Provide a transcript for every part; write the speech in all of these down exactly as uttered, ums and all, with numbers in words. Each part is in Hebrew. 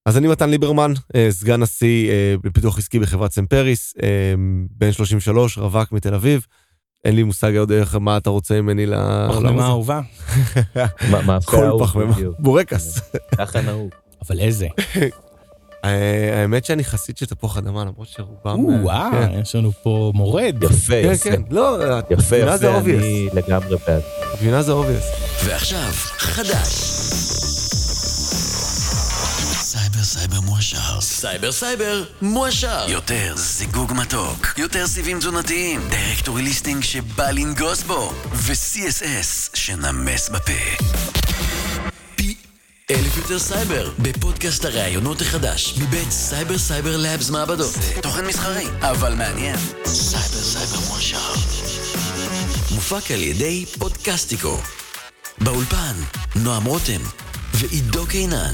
אז אני מתן ליברמן, סגן נשיא בפיתוח עסקי בחברת סמפריס, בן שלושים ושלוש, רווק מתל אביב. אין לי מושג עוד איך, מה אתה רוצה ממני לעולם הזה? פחמימה אהובה. כל פחמימה, בורקס. ככה נהוג. אבל איזה? האמת שאני חסיד שתפוח אדמה, למרות שרובם... וואו, יש לנו פה מורד. יפה, כן, יפה. כן, לא, יפה, גבינה זה יפה, אובייס. אני לגמרי בעד. גבינה זה אובייס. ועכשיו, חדש. סייבר סייבר מואשר. סייבר סייבר מואשר. יותר זיגוג מתוק, יותר סיבים תזונתיים, דירקטורי ליסטינג שבא לנגוס בו, ו-סי אס אס שנמס בפה. פי אלף יותר סייבר, בפודקאסט הראיונות החדש, מבית סייבר סייבר לאבס מעבדות. תוכן מסחרי, אבל מעניין. סייבר סייבר מואשר. מופק על ידי פודקאסטיקו. באולפן, נועם רותם ועידו קינן.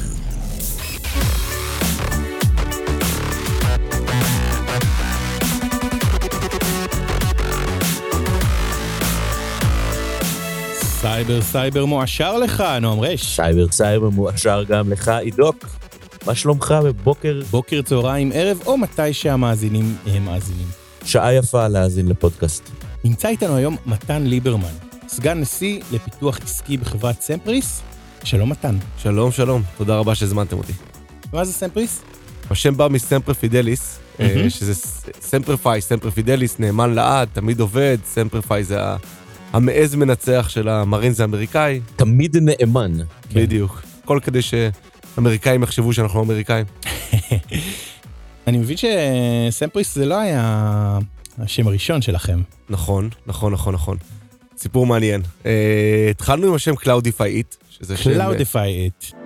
סייבר סייבר מואשר לך, נועם רש. סייבר סייבר מואשר גם לך, עידוק. מה שלומך בבוקר? בוקר, צהריים, ערב, או מתי שהמאזינים הם מאזינים. שעה יפה להאזין לפודקאסט. נמצא איתנו היום מתן ליברמן, סגן נשיא לפיתוח עסקי בחברת סמפריס. שלום מתן. שלום, שלום. תודה רבה שהזמנתם אותי. מה זה סמפריס? השם בא מסמפר פידליס, שזה סמפרפיי, סמפר פידליס, נאמן לעד, תמיד עובד, סמפרפיי זה המעז מנצח של המרינס האמריקאי. תמיד נאמן. בדיוק. כל כדי שאמריקאים יחשבו שאנחנו לא אמריקאים. אני מבין שסמפריס זה לא היה השם הראשון שלכם. נכון, נכון, נכון, נכון. סיפור מעניין. התחלנו עם השם Cloudify It, שזה שם... Cloudify It.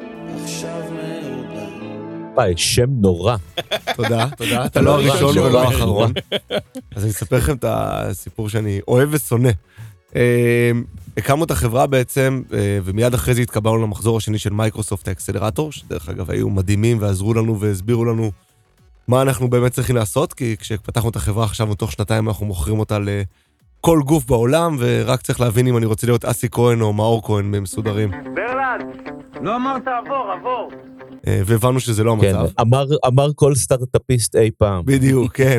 ביי, שם נורא. תודה, תודה. אתה לא הראשון ולא האחרון. אז אני אספר לכם את הסיפור שאני אוהב ושונא. הקמנו את החברה בעצם, ומיד אחרי זה התקבלנו למחזור השני של מייקרוסופט האקסלרטור, שדרך אגב היו מדהימים ועזרו לנו והסבירו לנו מה אנחנו באמת צריכים לעשות, כי כשפתחנו את החברה חשבנו תוך שנתיים אנחנו מוכרים אותה לכל גוף בעולם, ורק צריך להבין אם אני רוצה להיות אסי כהן או מאור כהן מסודרים. ברלד, לא אמרת עבור, עבור. והבנו שזה לא המצב. כן, אמר, אמר כל סטארט-אפיסט אי פעם. בדיוק, כן.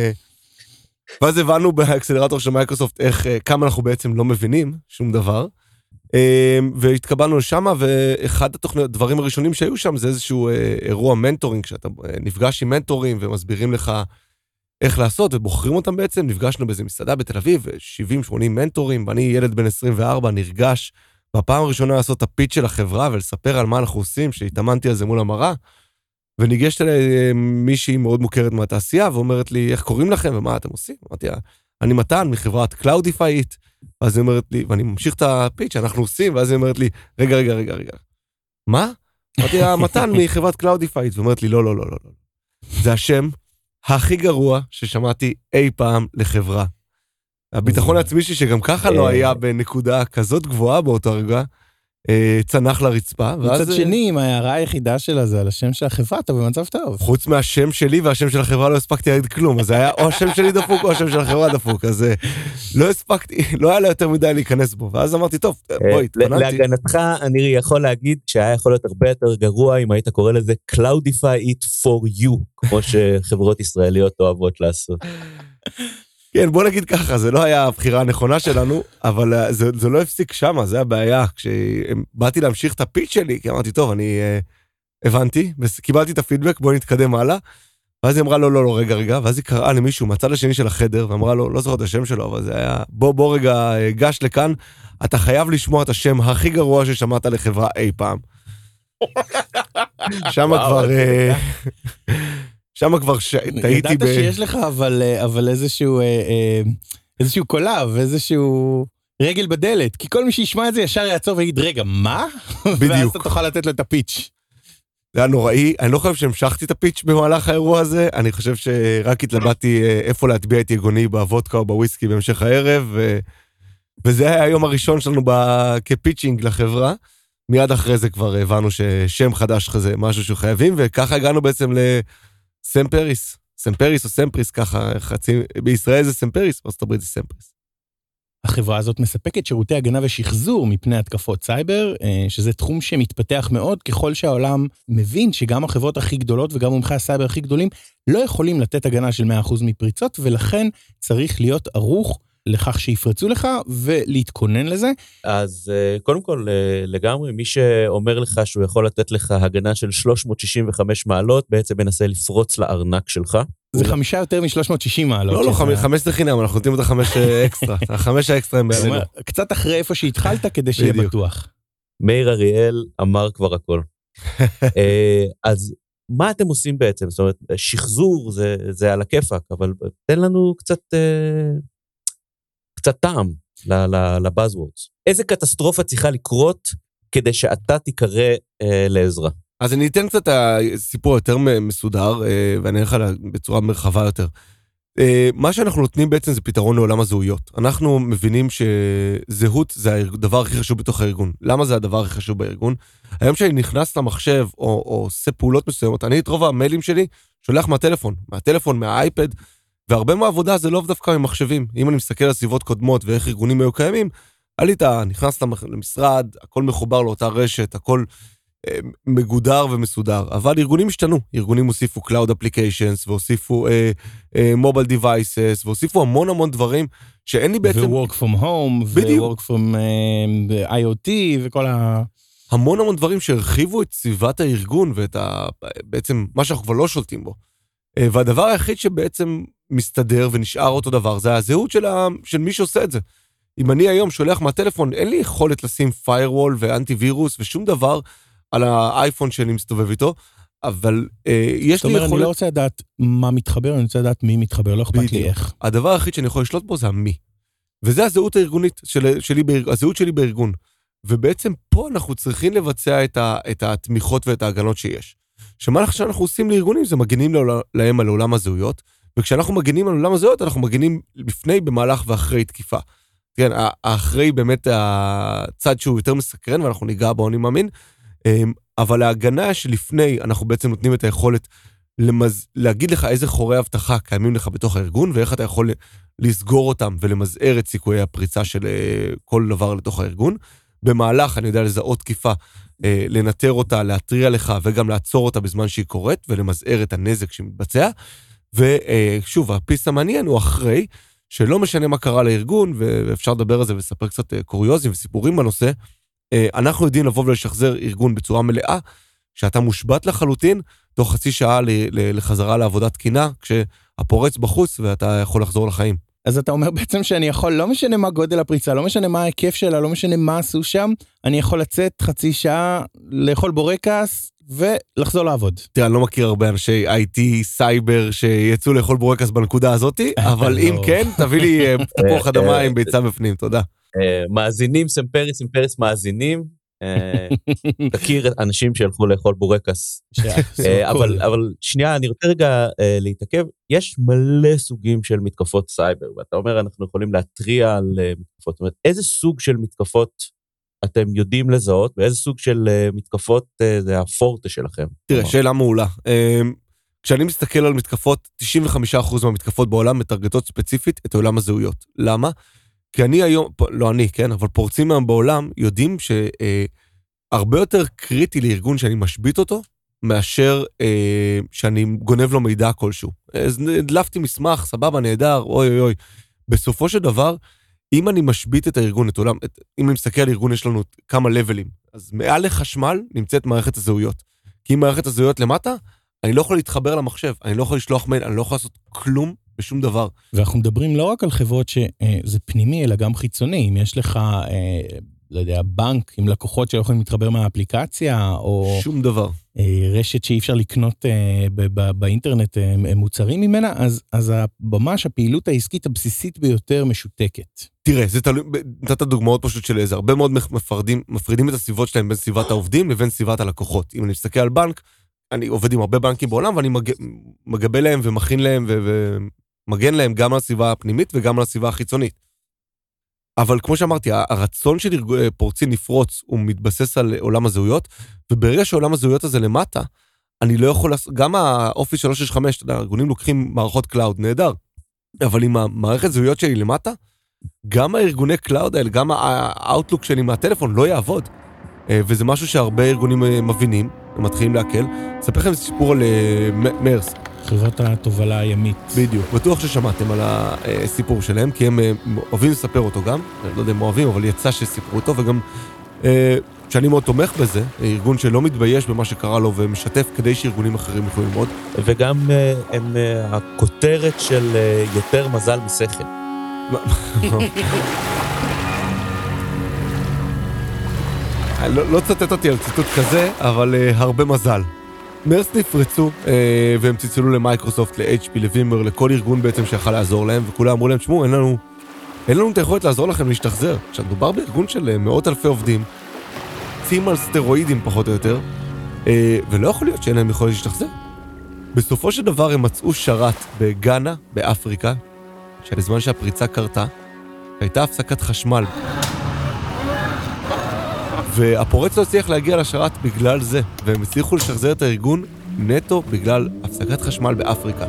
ואז הבנו באקסלרטור של מייקרוסופט איך, כמה אנחנו בעצם לא מבינים שום דבר, והתקבלנו לשם, ואחד התוכניות, הדברים הראשונים שהיו שם, זה איזשהו אירוע מנטורינג, שאתה נפגש עם מנטורים ומסבירים לך איך לעשות, ובוחרים אותם בעצם. נפגשנו באיזה מסעדה בתל אביב, שבעים שמונים מנטורים, ואני ילד בן עשרים וארבע, נרגש בפעם הראשונה לעשות את הפיץ' של החברה, ולספר על מה אנחנו עושים, שהתאמנתי על זה מול המראה, וניגשת אליי מישהי מאוד מוכרת מהתעשייה, ואומרת לי, איך קוראים לכם, ומה אתם עושים? אמרתי, אני מתן מחברת Cloudify It, ואז היא אומרת לי, ואני ממשיך את הפיץ' שאנחנו עושים, ואז היא אומרת לי, רגע, רגע, רגע, רגע. מה? אמרתי, מתן מחברת Cloudify It, ואומרת לי, לא, לא, לא, לא, לא. זה השם הכי גרוע ששמעתי אי פעם לחברה. הביטחון העצמי שלי, שגם ככה לא היה בנקודה כזאת גבוהה באותו רגע, צנח לרצפה. מצד שני, אם ההערה היחידה שלה זה על השם של החברה, אתה במצב טוב. חוץ מהשם שלי והשם של החברה לא הספקתי להגיד כלום, אז זה היה או השם שלי דפוק או השם של החברה דפוק, אז לא הספקתי, לא היה לה יותר מדי להיכנס בו, ואז אמרתי, טוב, בואי, התכוננתי. להגנתך, אני יכול להגיד שהיה יכול להיות הרבה יותר גרוע אם היית קורא לזה Cloudify It for you, כמו שחברות ישראליות אוהבות לעשות. כן, בוא נגיד ככה, זה לא היה הבחירה הנכונה שלנו, אבל זה, זה לא הפסיק שמה, זה הבעיה. כשבאתי להמשיך את הפיץ' שלי, כי אמרתי, טוב, אני uh, הבנתי, קיבלתי את הפידבק, בואי נתקדם הלאה, ואז היא אמרה, לא, לא, לא, רגע, רגע, ואז היא קראה למישהו מהצד השני של החדר, ואמרה לו, לא זוכר את השם שלו, אבל זה היה, בוא, בוא רגע, גש לכאן, אתה חייב לשמוע את השם הכי גרוע ששמעת לחברה אי פעם. שמה כבר... שם כבר טעיתי ב... ידעת שיש לך, אבל, אבל איזשהו, איזשהו קולב, איזשהו רגל בדלת, כי כל מי שישמע את זה ישר יעצור ויגיד, רגע, מה? בדיוק. ואז אתה תוכל לתת לו את הפיץ'. זה היה נוראי, אני לא חושב שהמשכתי את הפיץ' במהלך האירוע הזה, אני חושב שרק התלבטתי איפה להטביע את יגוני בוודקה או בוויסקי בהמשך הערב, ו... וזה היה היום הראשון שלנו ב... כפיצ'ינג לחברה, מיד אחרי זה כבר הבנו ששם חדש כזה, משהו שחייבים, וככה הגענו בעצם ל... סמפריס, סמפריס או סמפריס, ככה חצי, בישראל זה סמפריס, בארצות הברית זה סמפריס. החברה הזאת מספקת שירותי הגנה ושחזור מפני התקפות סייבר, שזה תחום שמתפתח מאוד ככל שהעולם מבין שגם החברות הכי גדולות וגם מומחי הסייבר הכי גדולים לא יכולים לתת הגנה של מאה אחוז מפריצות, ולכן צריך להיות ערוך לכך שיפרצו לך ולהתכונן לזה. אז קודם כל לגמרי, מי שאומר לך שהוא יכול לתת לך הגנה של שלוש מאות שישים וחמש מעלות, בעצם מנסה לפרוץ לארנק שלך. זה חמישה יותר מ-שלוש מאות שישים מעלות. לא, לא, חמש זה חינם, אנחנו נותנים את החמש אקסטרה. החמש האקסטרה הם בעלינו. קצת אחרי איפה שהתחלת כדי שיהיה בטוח. מאיר אריאל אמר כבר הכל. אז מה אתם עושים בעצם? זאת אומרת, שחזור זה על הכיפק, אבל תן לנו קצת... קצת טעם לבאזוורדס. איזה קטסטרופה צריכה לקרות כדי שאתה תיקרא אה, לעזרה? אז אני אתן קצת סיפור יותר מסודר, אה, ואני אראה לך בצורה מרחבה יותר. אה, מה שאנחנו נותנים בעצם זה פתרון לעולם הזהויות. אנחנו מבינים שזהות זה הדבר הכי חשוב בתוך הארגון. למה זה הדבר הכי חשוב בארגון? היום שאני נכנס למחשב או, או עושה פעולות מסוימות, אני את רוב המיילים שלי שולח מהטלפון, מהטלפון, מהאייפד, והרבה מהעבודה זה לא דווקא ממחשבים. אם אני מסתכל על סביבות קודמות ואיך ארגונים היו קיימים, עלית, נכנס למשרד, הכל מחובר לאותה רשת, הכל אה, מגודר ומסודר. אבל ארגונים השתנו. ארגונים הוסיפו Cloud Applications, והוסיפו אה, אה, Mobile Devices, והוסיפו המון המון דברים שאין לי בעצם... ו-Work from Home, ו-Work from uh, איי או טי, וכל ה... המון המון דברים שהרחיבו את סביבת הארגון, ואת ה... בעצם מה שאנחנו כבר לא שולטים בו. והדבר היחיד שבעצם מסתדר ונשאר אותו דבר, זה הזהות של, ה... של מי שעושה את זה. אם אני היום שולח מהטלפון, אין לי יכולת לשים firewall ואנטי וירוס ושום דבר על האייפון שאני מסתובב איתו, אבל אה, יש לי אומרת, יכולת... אני לא רוצה לדעת מה מתחבר, אני רוצה לדעת מי מתחבר, לא אכפת לי איך. הדבר היחיד שאני יכול לשלוט בו זה המי. וזה הזהות הארגונית של, שלי, הזהות שלי בארגון. ובעצם פה אנחנו צריכים לבצע את, ה... את התמיכות ואת ההגנות שיש. שמה שאנחנו עושים לארגונים זה מגנים להם על עולם הזהויות, וכשאנחנו מגנים על עולם הזהויות, אנחנו מגנים לפני, במהלך ואחרי תקיפה. כן, האחרי באמת הצד שהוא יותר מסקרן, ואנחנו ניגע בו, אני מאמין, אבל ההגנה שלפני, אנחנו בעצם נותנים את היכולת למז... להגיד לך איזה חורי הבטחה קיימים לך בתוך הארגון, ואיך אתה יכול לסגור אותם ולמזער את סיכויי הפריצה של כל דבר לתוך הארגון. במהלך, אני יודע לזהות תקיפה, לנטר אותה, להטריע לך, וגם לעצור אותה בזמן שהיא קורית, ולמזער את הנזק שמתבצע. ושוב, הפיס המעניין הוא אחרי, שלא משנה מה קרה לארגון, ואפשר לדבר על זה ולספר קצת קוריוזים וסיפורים בנושא, אנחנו יודעים לבוא ולשחזר ארגון בצורה מלאה, שאתה מושבת לחלוטין, תוך חצי שעה לחזרה לעבודת תקינה, כשהפורץ בחוץ ואתה יכול לחזור לחיים. אז אתה אומר בעצם שאני יכול, לא משנה מה גודל הפריצה, לא משנה מה ההיקף שלה, לא משנה מה עשו שם, אני יכול לצאת חצי שעה, לאכול בורקס ולחזור לעבוד. תראה, אני לא מכיר הרבה אנשי איי טי, סייבר, שיצאו לאכול בורקס בנקודה הזאת, אבל אם כן, תביא לי תפוח אדמה עם ביצה בפנים, תודה. מאזינים, סמפריס, סמפריס מאזינים, תכיר אנשים שהלכו לאכול בורקס. אבל שנייה, אני רוצה רגע להתעכב, יש מלא סוגים של מתקפות סייבר, ואתה אומר, אנחנו יכולים להטריע על מתקפות, זאת אומרת, איזה סוג של מתקפות אתם יודעים לזהות, ואיזה סוג של מתקפות זה הפורטה שלכם? תראה, שאלה מעולה. כשאני מסתכל על מתקפות, תשעים וחמישה אחוז מהמתקפות בעולם מטרגטות ספציפית את עולם הזהויות. למה? כי אני היום, לא אני, כן, אבל פורצים מהם בעולם, יודעים שהרבה יותר קריטי לארגון שאני משבית אותו, מאשר אה, שאני גונב לו מידע כלשהו. אז הדלפתי מסמך, סבבה, נהדר, אוי אוי אוי. בסופו של דבר, אם אני משבית את הארגון, את עולם, את, אם אני מסתכל על ארגון, יש לנו כמה לבלים. אז מעל לחשמל נמצאת מערכת הזהויות. כי אם מערכת הזהויות למטה, אני לא יכול להתחבר למחשב, אני לא יכול לשלוח מייל, אני לא יכול לעשות כלום בשום דבר. ואנחנו מדברים לא רק על חברות שזה פנימי, אלא גם חיצוני. אם יש לך, לא יודע, בנק עם לקוחות שלא יכולים להתחבר מהאפליקציה, או... שום דבר. רשת שאי אפשר לקנות באינטרנט מוצרים ממנה, אז, אז ממש הפעילות העסקית הבסיסית ביותר משותקת. תראה, זה תלוי, נתת דוגמאות פשוט של איזה, הרבה מאוד מפרדים, מפרידים את הסביבות שלהם בין סביבת העובדים לבין סביבת הלקוחות. אם אני מסתכל על בנק, אני עובד עם הרבה בנקים בעולם, ואני מג... מגבה להם ומכין להם ו... ומגן להם גם על הסביבה הפנימית וגם על הסביבה החיצונית. אבל כמו שאמרתי, הרצון של פורצים נפרוץ הוא מתבסס על עולם הזהויות, וברגע שעולם הזהויות הזה למטה, אני לא יכול, גם האופיס שלוש שש חמש, הארגונים לוקחים מערכות קלאוד, נהדר, אבל אם המערכת זהויות שלי למטה, גם הארגוני קלאוד האלה, גם האוטלוק שלי מהטלפון לא יעבוד. וזה משהו שהרבה ארגונים מבינים, הם מתחילים להקל. אספר לכם סיפור על מרס. חברת התובלה הימית. בדיוק, בטוח ששמעתם על הסיפור שלהם, כי הם אוהבים לספר אותו גם, אני לא יודע אם אוהבים, אבל יצא שסיפרו אותו, וגם שאני מאוד תומך בזה, ארגון שלא מתבייש במה שקרה לו ומשתף כדי שארגונים אחרים יכולים ללמוד. וגם הם הכותרת של יותר מזל משכל. לא צטט אותי על ציטוט כזה, אבל הרבה מזל. מרס נפרצו, והם צלצלו למייקרוסופט, ל-אייץ' פי, לווימר, לכל ארגון בעצם שיכל לעזור להם, וכולם אמרו להם, שמו, אין לנו, אין לנו את היכולת לעזור לכם להשתחזר. עכשיו, מדובר בארגון של מאות אלפי עובדים, צים על סטרואידים פחות או יותר, ולא יכול להיות שאין להם יכולת להשתחזר. בסופו של דבר הם מצאו שרת בגאנה, באפריקה, שבזמן שהפריצה קרתה, הייתה הפסקת חשמל. והפורץ לא הצליח להגיע לשרת בגלל זה, והם הצליחו לשחזר את הארגון נטו בגלל הפסקת חשמל באפריקה.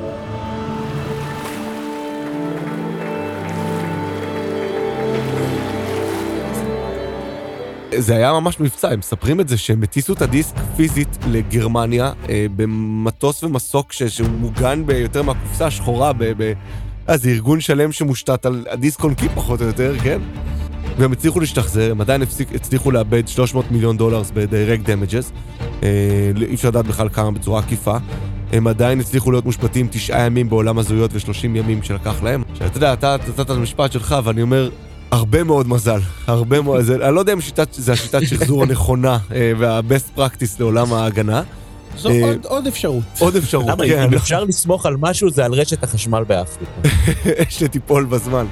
זה היה ממש מבצע, הם מספרים את זה שהם הטיסו את הדיסק פיזית לגרמניה, אה, במטוס ומסוק ש- שהוא מוגן ביותר מהקופסה השחורה, ב- ב- אז זה ארגון שלם שמושתת על הדיסק קונקי פחות או יותר, כן? והם הצליחו להשתחזר, הם עדיין הפסיק, הצליחו לאבד שלוש מאות מיליון דולרס ב-direct damages, אה, אי אפשר לדעת בכלל כמה בצורה עקיפה, הם עדיין הצליחו להיות מושפטים תשעה ימים בעולם הזויות ושלושים ימים שלקח להם. שאתה יודע, אתה נתת את המשפט שלך, ואני אומר, הרבה מאוד מזל, הרבה מאוד, זה, אני לא יודע אם שיטת, זה השיטת שחזור הנכונה וה-best practice לעולם ההגנה. זו עוד, עוד אפשרות. עוד אפשרות, למה, כן. אם אפשר לסמוך על משהו, זה על רשת החשמל באפריקה. יש לטיפול בזמן.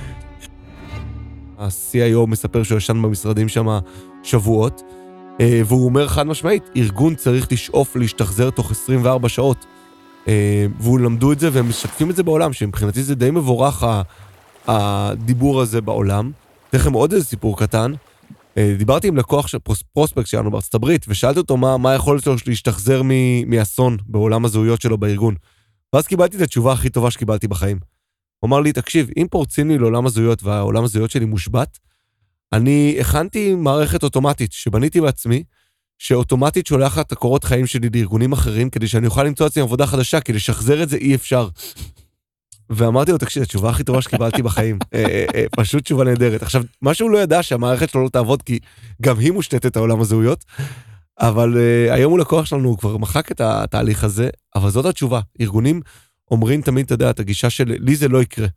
ה-סי איי או מספר שהוא ישן במשרדים שם שבועות, והוא אומר חד משמעית, ארגון צריך לשאוף להשתחזר תוך עשרים וארבע שעות. והוא למדו את זה והם משתפים את זה בעולם, שמבחינתי זה די מבורך הדיבור הזה בעולם. תכף עוד איזה סיפור קטן. דיברתי עם לקוח של פרוספקט שלנו בארצות הברית, ושאלתי אותו מה, מה יכול להיות להשתחזר מאסון בעולם הזהויות שלו בארגון. ואז קיבלתי את התשובה הכי טובה שקיבלתי בחיים. הוא אמר לי, תקשיב, אם פורצים לי לעולם הזהויות והעולם הזהויות שלי מושבת, אני הכנתי מערכת אוטומטית שבניתי בעצמי, שאוטומטית שולחת את הקורות חיים שלי לארגונים אחרים, כדי שאני אוכל למצוא עצמי עבודה חדשה, כי לשחזר את זה אי אפשר. ואמרתי לו, תקשיב, התשובה הכי טובה שקיבלתי בחיים. פשוט תשובה נהדרת. עכשיו, משהו לא ידע שהמערכת שלו לא תעבוד, כי גם היא מושתתת העולם הזהויות, אבל היום הוא לקוח שלנו, הוא כבר מחק את התהליך הזה, אבל זאת התשובה. ארגונים אומרים תמיד, אתה יודע, את הגישה של, לי זה לא יקרה.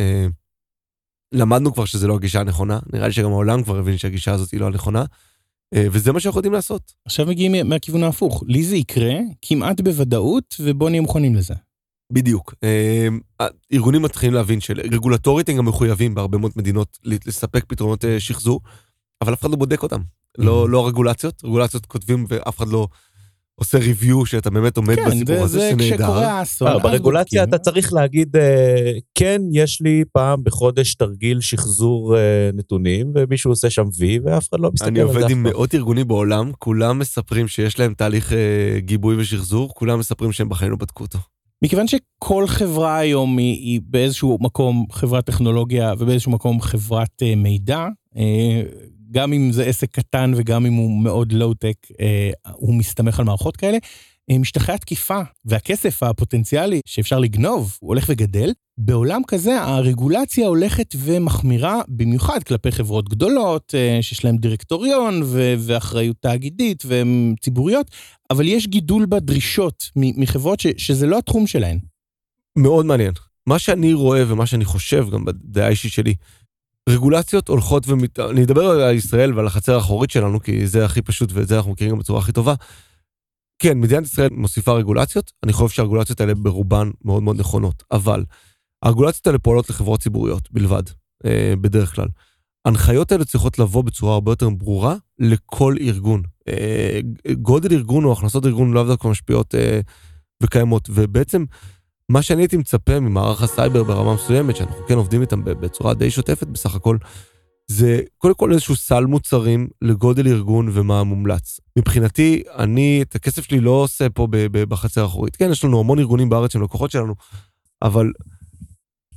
למדנו כבר שזה לא הגישה הנכונה, נראה לי שגם העולם כבר הבין שהגישה הזאת היא לא הנכונה, וזה מה שאנחנו יודעים לעשות. עכשיו מגיעים מהכיוון ההפוך, לי זה יקרה כמעט בוודאות, ובוא נהיה מוכנים לזה. בדיוק. ארגונים מתחילים להבין שרגולטורית הם גם מחויבים בהרבה מאוד מדינות לספק פתרונות שחזור, אבל אף אחד לא בודק אותם. לא, לא רגולציות, רגולציות כותבים ואף אחד לא עושה ריוויו שאתה באמת עומד בסיפור הזה שנהדר. כן, זה כשקורה האסון. ברגולציה אתה צריך להגיד, כן, יש לי פעם בחודש תרגיל שחזור נתונים, ומישהו עושה שם וי, ואף אחד לא מסתכל על זה. אני עובד עם מאות ארגונים בעולם, כולם מספרים שיש להם תהליך גיבוי ושחזור, כולם מספרים שהם בחיים לא בדקו אותו. מכיוון שכל חברה היום היא, היא באיזשהו מקום חברת טכנולוגיה, ובאיזשהו מקום חברת מידע, גם אם זה עסק קטן וגם אם הוא מאוד לואו-טק, הוא מסתמך על מערכות כאלה, משטחי התקיפה והכסף הפוטנציאלי שאפשר לגנוב, הוא הולך וגדל. בעולם כזה הרגולציה הולכת ומחמירה, במיוחד כלפי חברות גדולות, שיש להם דירקטוריון ואחריות תאגידית והן ציבוריות, אבל יש גידול בדרישות מחברות שזה לא התחום שלהן. מאוד מעניין. מה שאני רואה ומה שאני חושב גם בדעה האישית שלי, רגולציות הולכות ומת... אני אדבר על ישראל ועל החצר האחורית שלנו, כי זה הכי פשוט ואת זה אנחנו מכירים גם בצורה הכי טובה. כן, מדינת ישראל מוסיפה רגולציות, אני חושב שהרגולציות האלה ברובן מאוד מאוד נכונות, אבל הרגולציות האלה פועלות לחברות ציבוריות בלבד, אה, בדרך כלל. ההנחיות האלה צריכות לבוא בצורה הרבה יותר ברורה לכל ארגון. אה, גודל ארגון או הכנסות ארגון לא דווקא משפיעות אה, וקיימות, ובעצם מה שאני הייתי מצפה ממערך הסייבר ברמה מסוימת, שאנחנו כן עובדים איתם בצורה די שוטפת בסך הכל, זה קודם כל איזשהו סל מוצרים לגודל ארגון ומה מומלץ. מבחינתי, אני את הכסף שלי לא עושה פה בחצר האחורית. כן, יש לנו המון ארגונים בארץ שהם לקוחות שלנו, אבל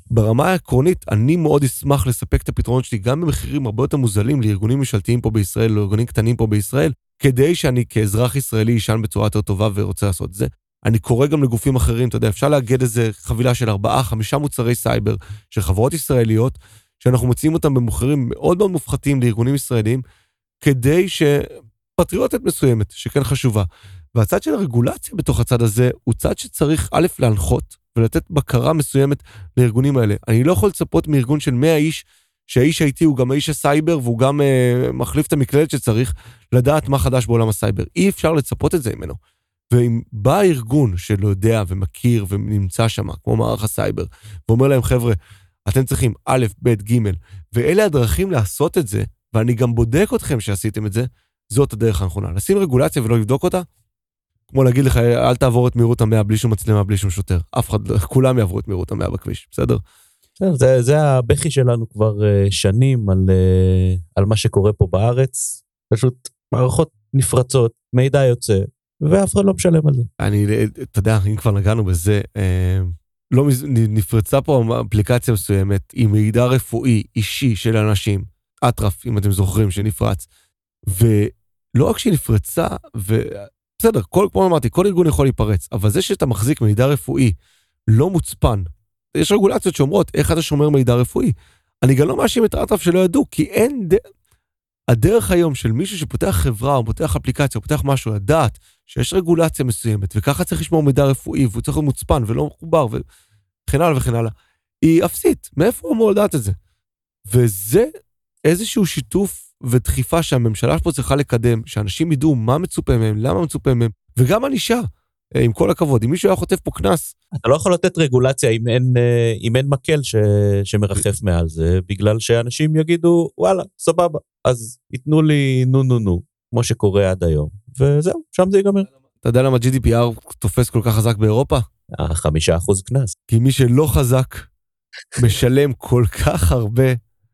ברמה העקרונית, אני מאוד אשמח לספק את הפתרונות שלי, גם במחירים הרבה יותר מוזלים לארגונים ממשלתיים פה בישראל, לארגונים קטנים פה בישראל, כדי שאני כאזרח ישראלי ישן בצורה יותר טובה ורוצה לעשות את זה. אני קורא גם לגופים אחרים, אתה יודע, אפשר להגד איזה חבילה של ארבעה, חמישה מוצרי סייבר של חברות ישראליות, שאנחנו מציעים אותם במחירים מאוד מאוד מופחתים לארגונים ישראלים, כדי שפטריוטית מסוימת, שכן חשובה. והצד של הרגולציה בתוך הצד הזה, הוא צד שצריך א' להנחות, ולתת בקרה מסוימת לארגונים האלה. אני לא יכול לצפות מארגון של מאה איש, שהאיש האיתי הוא גם האיש הסייבר, והוא גם אה, מחליף את המקלדת שצריך, לדעת מה חדש בעולם הסייבר. אי אפשר לצפות את זה ממנו. ואם בא ארגון שלא יודע ומכיר ונמצא שם, כמו מערך הסייבר, ואומר להם, חבר'ה, אתם צריכים א', ב', ג', ואלה הדרכים לעשות את זה, ואני גם בודק אתכם שעשיתם את זה, זאת הדרך הנכונה. לשים רגולציה ולא לבדוק אותה, כמו להגיד לך, אל תעבור את מהירות המאה בלי שום מצלמה, בלי שום שוטר. אף אחד, כולם יעברו את מהירות המאה בכביש, בסדר? זה, זה הבכי שלנו כבר שנים על, על מה שקורה פה בארץ. פשוט מערכות נפרצות, מידע יוצא, ואף אחד לא משלם על זה. אני, אתה יודע, אם כבר נגענו בזה, לא נפרצה פה אפליקציה מסוימת, עם מידע רפואי, אישי של אנשים, אטרף, אם אתם זוכרים, שנפרץ. ולא רק שהיא נפרצה, ו... בסדר, כל, כמו אמרתי, כל ארגון יכול להיפרץ, אבל זה שאתה מחזיק מידע רפואי לא מוצפן, יש רגולציות שאומרות איך אתה שומר מידע רפואי. אני גם לא מאשים את האטרף שלא ידעו, כי אין ד... הדרך היום של מישהו שפותח חברה, או פותח אפליקציה, או פותח משהו, לדעת שיש רגולציה מסוימת, וככה צריך לשמור מידע רפואי, והוא צריך להיות מוצפן ולא מחובר, וכן הלאה וכן הלאה, היא אפסית. מאיפה הוא אמור לדעת את זה? וזה איזשהו שיתוף ודחיפה שהממשלה פה צריכה לקדם, שאנשים ידעו מה מצופה מהם, למה מצופה מהם, וגם ענישה, עם כל הכבוד. אם מישהו היה חוטף פה כנס... אתה לא יכול לתת רגולציה אם אין, אם אין מקל ש, שמרחף מעל זה, בגלל שאנשים יגידו, וואלה, סבבה, אז ייתנו לי נו נו נו, כמו שקורה עד היום, וזהו, שם זה ייגמר. אתה יודע למה ג'י די פי אר תופס כל כך חזק באירופה? החמישה אחוז כנס. כי מי שלא חזק, משלם כל כך הרבה,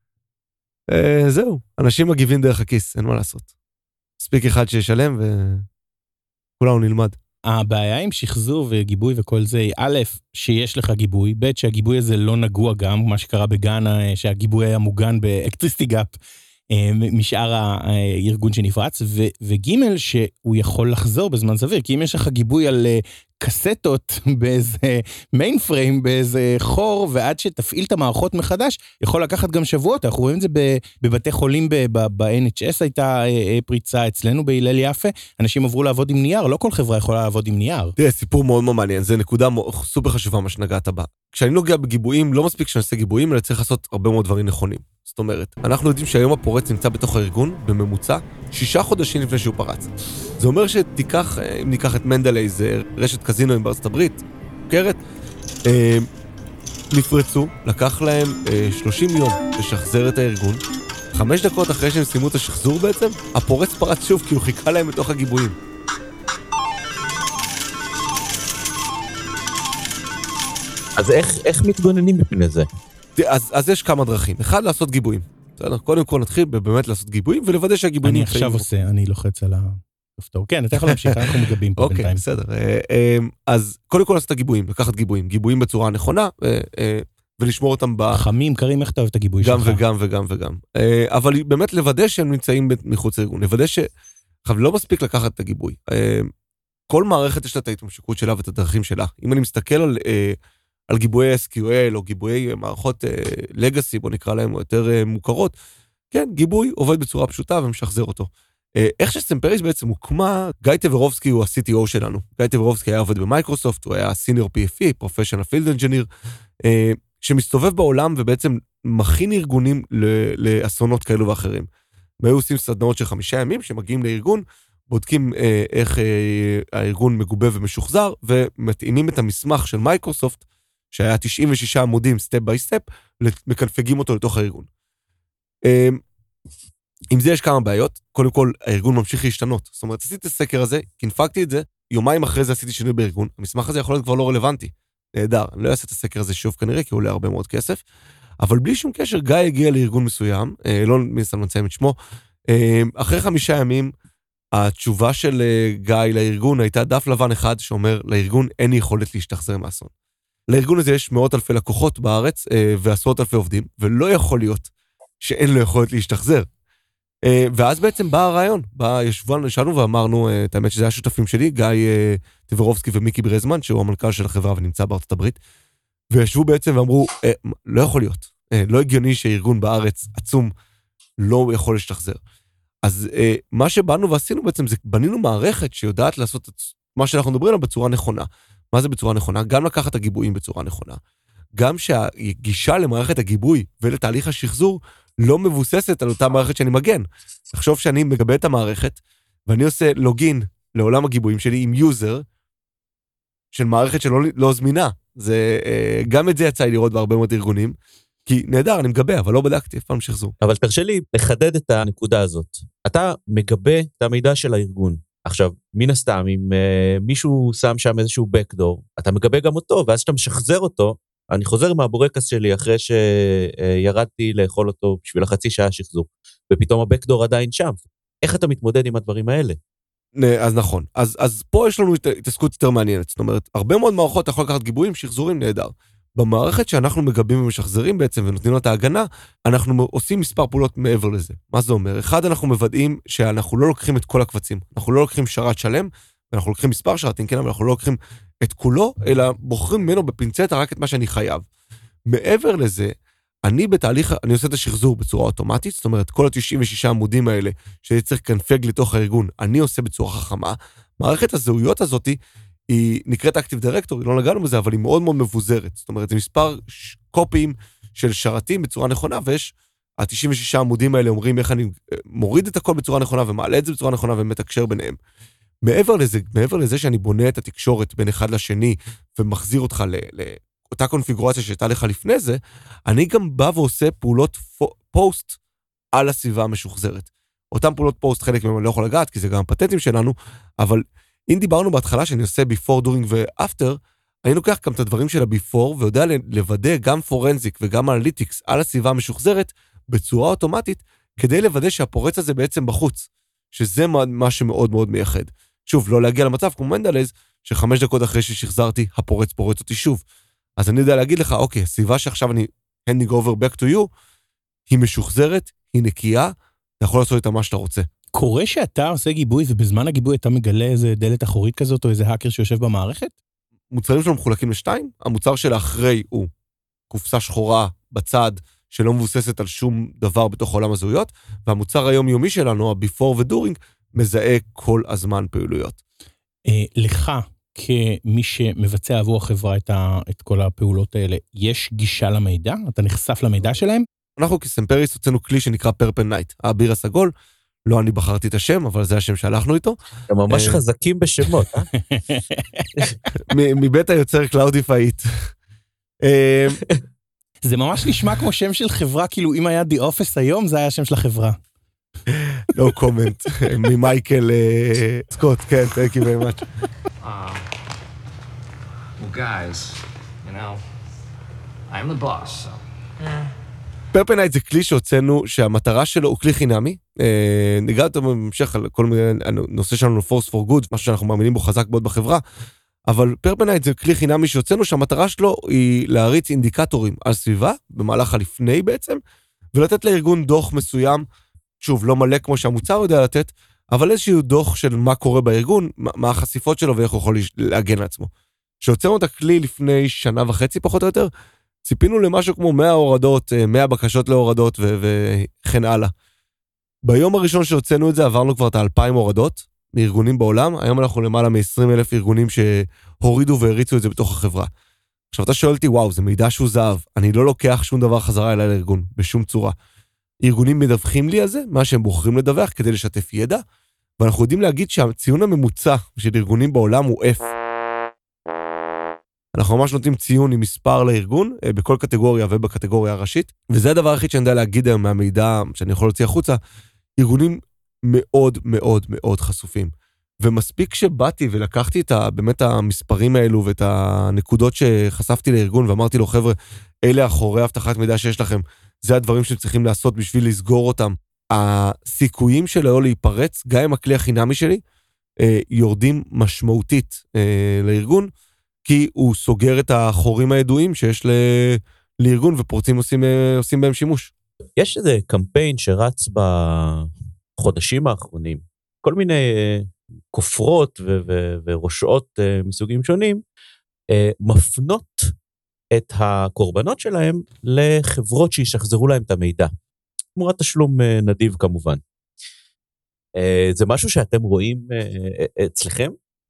אה, זהו, אנשים מגיבים דרך הכיס, אין מה לעשות. מספיק אחד שישלם וכולנו נלמד. הבעיה עם שחזור וגיבוי וכל זה, א', שיש לך גיבוי, ב', שהגיבוי הזה לא נגוע גם, מה שקרה בגאנה, שהגיבוי היה מוגן באקטריסטי גאפ, משאר הארגון שנפרץ, וג' שהוא יכול לחזור בזמן סביר, כי אם יש לך גיבוי על קסטות באיזה מיין פריים, באיזה חור, ועד שתפעיל את המערכות מחדש, יכול לקחת גם שבועות. אנחנו רואים את זה בבתי חולים, ב-אן אייץ' אס הייתה פריצה אצלנו בהילל יפה, אנשים עברו לעבוד עם נייר, לא כל חברה יכולה לעבוד עם נייר. תראה, סיפור מאוד מאוד מעניין, זה נקודה סופר חשובה מה שנגעת בה. כשאני נוגע בגיבויים, לא מספיק שאני עושה גיבויים, אלא צריך לעשות הרבה מאוד דברים נכונים. זאת אומרת, אנחנו יודעים שהיום הפורץ נמצא בתוך הארגון, בממוצע, שישה חודשים לפני שהוא פרץ. זה אומר שתיקח, אם ניקח את מנדלי, זה רשת קזינו בארצות הברית, מוכרת, אה, נפרצו, לקח להם אה, שלושים יום לשחזר את הארגון, חמש דקות אחרי שהם סיימו את השחזור בעצם, הפורץ פרץ שוב כי הוא חיכה להם בתוך הגיבויים. אז איך, איך מתגוננים מפני זה? אז, אז יש כמה דרכים. אחד, לעשות גיבויים. בסדר? קודם כל נתחיל באמת לעשות גיבויים, ולוודא שהגיבויים... אני עכשיו עושה, אני לוחץ על הכפתור. כן, אתה יכול להמשיך, אנחנו מגבים פה בינתיים. אוקיי, בסדר. אז קודם כל לעשות את הגיבויים, לקחת גיבויים. גיבויים בצורה הנכונה, ולשמור אותם ב... חמים, קרים, איך אתה אוהב את הגיבוי שלך? גם וגם וגם וגם. אבל באמת לוודא שהם נמצאים מחוץ לארגון. לוודא ש... לא מספיק לקחת את הגיבוי. כל מערכת יש לה את ההתמשקות שלה ואת הדרכים שלה. אם אני מסתכל על... על גיבויי אס קיו אל או גיבויי מערכות לגאסי, בוא נקרא להם, או יותר מוכרות, כן, גיבוי עובד בצורה פשוטה ומשחזר אותו. איך שסמפריס בעצם הוקמה, גיא טברובסקי הוא ה-סי טי או שלנו. גיא טברובסקי היה עובד במייקרוסופט, הוא היה Senior פי אף אי, Professional Field Engineer, שמסתובב בעולם ובעצם מכין ארגונים לאסונות כאלו ואחרים. והיו עושים סדנאות של חמישה ימים שמגיעים לארגון, בודקים איך הארגון מגובה ומשוחזר, ומתאימים את המסמך של מייקרוסופט, שהיה תשעים ושישה עמודים, סטפ ביי סטפ, מקנפגים אותו לתוך הארגון. עם זה יש כמה בעיות. קודם כל, הארגון ממשיך להשתנות. זאת אומרת, עשיתי את הסקר הזה, קנפגתי את זה, יומיים אחרי זה עשיתי שינוי בארגון, המסמך הזה יכול להיות כבר לא רלוונטי. נהדר, אני לא אעשה את הסקר הזה שוב כנראה, כי הוא עולה הרבה מאוד כסף, אבל בלי שום קשר, גיא הגיע לארגון מסוים, לא מנסה לנציין את שמו, אחרי חמישה ימים, התשובה של גיא לארגון הייתה דף לבן אחד, שאומר, לארגון אין יכולת להשתחזר מהאסון. לארגון הזה יש מאות אלפי לקוחות בארץ, ועשרות אלפי עובדים, ולא יכול להיות שאין לו יכולת להשתחזר. ואז בעצם בא הרעיון, בא, ישבנו, ישבנו ואמרנו, את האמת שזה היה שותפים שלי, גיא טברובסקי ומיקי ברזמן, שהוא המנכ"ל של החברה ונמצא בארצות הברית, וישבו בעצם ואמרו, לא יכול להיות, לא הגיוני שארגון בארץ עצום לא יכול להשתחזר. אז מה שבאנו ועשינו בעצם, זה בנינו מערכת שיודעת לעשות את מה שאנחנו מדברים עליו בצורה נכונה. מה זה בצורה נכונה? גם לקחת את הגיבויים בצורה נכונה. גם שהגישה למערכת הגיבוי ולתהליך השחזור לא מבוססת על אותה מערכת שאני מגן. תחשוב שאני מגבה את המערכת, ואני עושה לוגין לעולם הגיבויים שלי עם יוזר, של מערכת שלא לא זמינה. זה, גם את זה יצא לי לראות בהרבה מאוד ארגונים, כי נהדר, אני מגבה, אבל לא בדקתי, אף פעם שחזור. אבל תרשה לי לחדד את הנקודה הזאת. אתה מגבה את המידע של הארגון. עכשיו, מן הסתם, אם uh, מישהו שם שם איזשהו בקדור, אתה מגבה גם אותו, ואז שאתה משחזר אותו, אני חוזר מהבורקס שלי אחרי שירדתי לאכול אותו בשביל החצי שעה שחזור, ופתאום הבקדור עדיין שם. איך אתה מתמודד עם הדברים האלה? אז נכון. אז, אז פה יש לנו התעסקות יותר מעניינת. זאת אומרת, הרבה מאוד מערכות, אתה יכול לקחת גיבויים, שחזורים נהדר. במערכת שאנחנו מגבים ומשחזרים בעצם ונותנים לו את ההגנה, אנחנו עושים מספר פעולות מעבר לזה. מה זה אומר? אחד, אנחנו מוודאים שאנחנו לא לוקחים את כל הקבצים. אנחנו לא לוקחים שרת שלם, אנחנו לוקחים מספר שרתים, כן, אבל אנחנו לא לוקחים את כולו, אלא בוחרים ממנו בפינצטה רק את מה שאני חייב. מעבר לזה, אני בתהליך, אני עושה את השחזור בצורה אוטומטית, זאת אומרת, כל ה-תשעים ושישה עמודים האלה, שאני צריך קנפג לתוך הארגון, אני עושה בצורה חכמה. מערכת הזהויות הזאת היא נקראת Active Directory, לא נגענו בזה, אבל היא מאוד מאוד מבוזרת. זאת אומרת, זה מספר קופיים של שרתים בצורה נכונה, ויש ה-תשעים ושישה עמודים האלה אומרים איך אני מוריד את הכל בצורה נכונה, ומעלה את זה בצורה נכונה, ומתקשר ביניהם. מעבר לזה, מעבר לזה שאני בונה את התקשורת בין אחד לשני, ומחזיר אותך לאותה קונפיגורציה שהייתה לך לפני זה, אני גם בא ועושה פעולות פוסט על הסביבה המשוחזרת. אותם פעולות פוסט, חלק מהם אני לא יכול לגעת, כי זה גם הפטנטים שלנו, אבל אם דיברנו בהתחלה שאני עושה before, during ו-after, אני לוקח גם את הדברים של ה-before, ויודע לוודא גם פורנזיק וגם אנליטיקס על הסביבה המשוחזרת, בצורה אוטומטית, כדי לוודא שהפורץ הזה בעצם בחוץ, שזה מה שמאוד מאוד מייחד. שוב, לא להגיע למצב כמו מנדלז, שחמש דקות אחרי ששחזרתי, הפורץ פורץ אותי שוב. אז אני יודע להגיד לך, אוקיי, הסביבה שעכשיו אני handing over back to you, היא משוחזרת, היא נקייה, אתה יכול לעשות איתה מה שאתה רוצה. קורה שאתה עושה גיבוי, ובזמן הגיבוי אתה מגלה איזה דלת אחורית כזאת, או איזה האקר שיושב במערכת? מוצרים שלנו מחולקים לשתיים, המוצר של האחרי הוא קופסה שחורה בצד, שלא מבוססת על שום דבר בתוך עולם הזהויות, והמוצר היומיומי שלנו, ה-before ו-during, מזהה כל הזמן פעילויות. לך, כמי שמבצע עבור החברה את, ה, את כל הפעולות האלה, יש גישה למידע? אתה נחשף למידע שלהם? אנחנו כסמפריס הוצאנו כלי שנקרא פרפל נייט, האביר הסגול, לא אני בחרתי את השם, אבל זה השם שהלכנו איתו. הם ממש חזקים בשמות, אה? מבית היוצר קלאודיפאית. זה ממש נשמע כמו שם של חברה, כאילו אם היה The Office היום, זה היה השם של החברה. No comment, ממייקל סקוט, כן, thank you very much. Well, guys, you know, I'm the boss, so... פרפל נייט זה כלי שהוצאנו, שהמטרה שלו הוא כלי חינמי, ניגע אותו במשך על כל מיני, הנושא שלנו Force for Good, משהו שאנחנו מאמינים בו חזק מאוד בחברה, אבל פרפל נייט זה כלי חינמי שהוצאנו, שהמטרה שלו היא להריץ אינדיקטורים על סביבה, במהלך הלפני בעצם, ולתת לארגון דוח מסוים, שוב, לא מלא כמו שהמוצר יודע לתת, אבל איזשהו דוח של מה קורה בארגון, מה החשיפות שלו ואיך הוא יכול להגן לעצמו. שהוצאנו את הכלי לפני שנה וחצי פחות או יותר, ציפינו למשהו כמו מאה הורדות, מאה בקשות להורדות וכן הלאה. ביום הראשון שהוצאנו את זה, עברנו כבר את האלפיים הורדות מארגונים בעולם, היום אנחנו למעלה מ-עשרים אלף ארגונים שהורידו והריצו את זה בתוך החברה. עכשיו אתה שואל אותי, וואו, זה מידע שהוא זהב, אני לא לוקח שום דבר חזרה אליי לארגון, בשום צורה. ארגונים מדווחים לי על זה, מה שהם בוחרים לדווח כדי לשתף ידע, ואנחנו יודעים להגיד שהציון הממוצע של ארגונים בעולם הוא F. אנחנו ממש נותנים ציון עם מספר לארגון, בכל קטגוריה ובקטגוריה הראשית, וזה הדבר הכי שאני יודע להגיד היום מהמידע שאני יכול להוציא החוצה, ארגונים מאוד מאוד מאוד חשופים. ומספיק שבאתי ולקחתי את ה, באמת המספרים האלו ואת הנקודות שחשפתי לארגון, ואמרתי לו, חבר'ה, אלה אחורי הבטחת מידע שיש לכם, זה הדברים שהם צריכים לעשות בשביל לסגור אותם. הסיכויים שלו להיפרץ, גם עם הכלי החינמי שלי, יורדים משמעותית לארגון, כי הוא סוגר את החורים הידועים שיש ל... לארגון, ופורצים עושים, עושים בהם שימוש. יש איזה קמפיין שרץ בחודשים האחרונים, כל מיני כופרות ו- ו- וראשות מסוגים שונים, מפנות את הקורבנות שלהם לחברות שישחזרו להם את המידע. תמורת תשלום נדיב כמובן. זה משהו שאתם רואים אצלכם?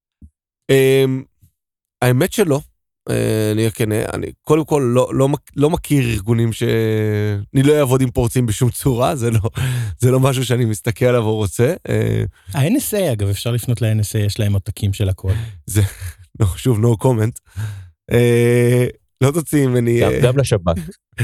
האמת שלא. אני כן, אני קודם כל לא, לא, לא מכיר ארגונים ש... אני לא אעבוד עם פורצים בשום צורה, זה לא, זה לא משהו שאני מסתכל עליו או רוצה. ה-אן אס איי, אגב, אפשר לפנות ל-אן אס איי, יש להם עותקים של הכל. זה, לא, שוב, no comment. לא תוציא ממני... גם, גם לשב"כ.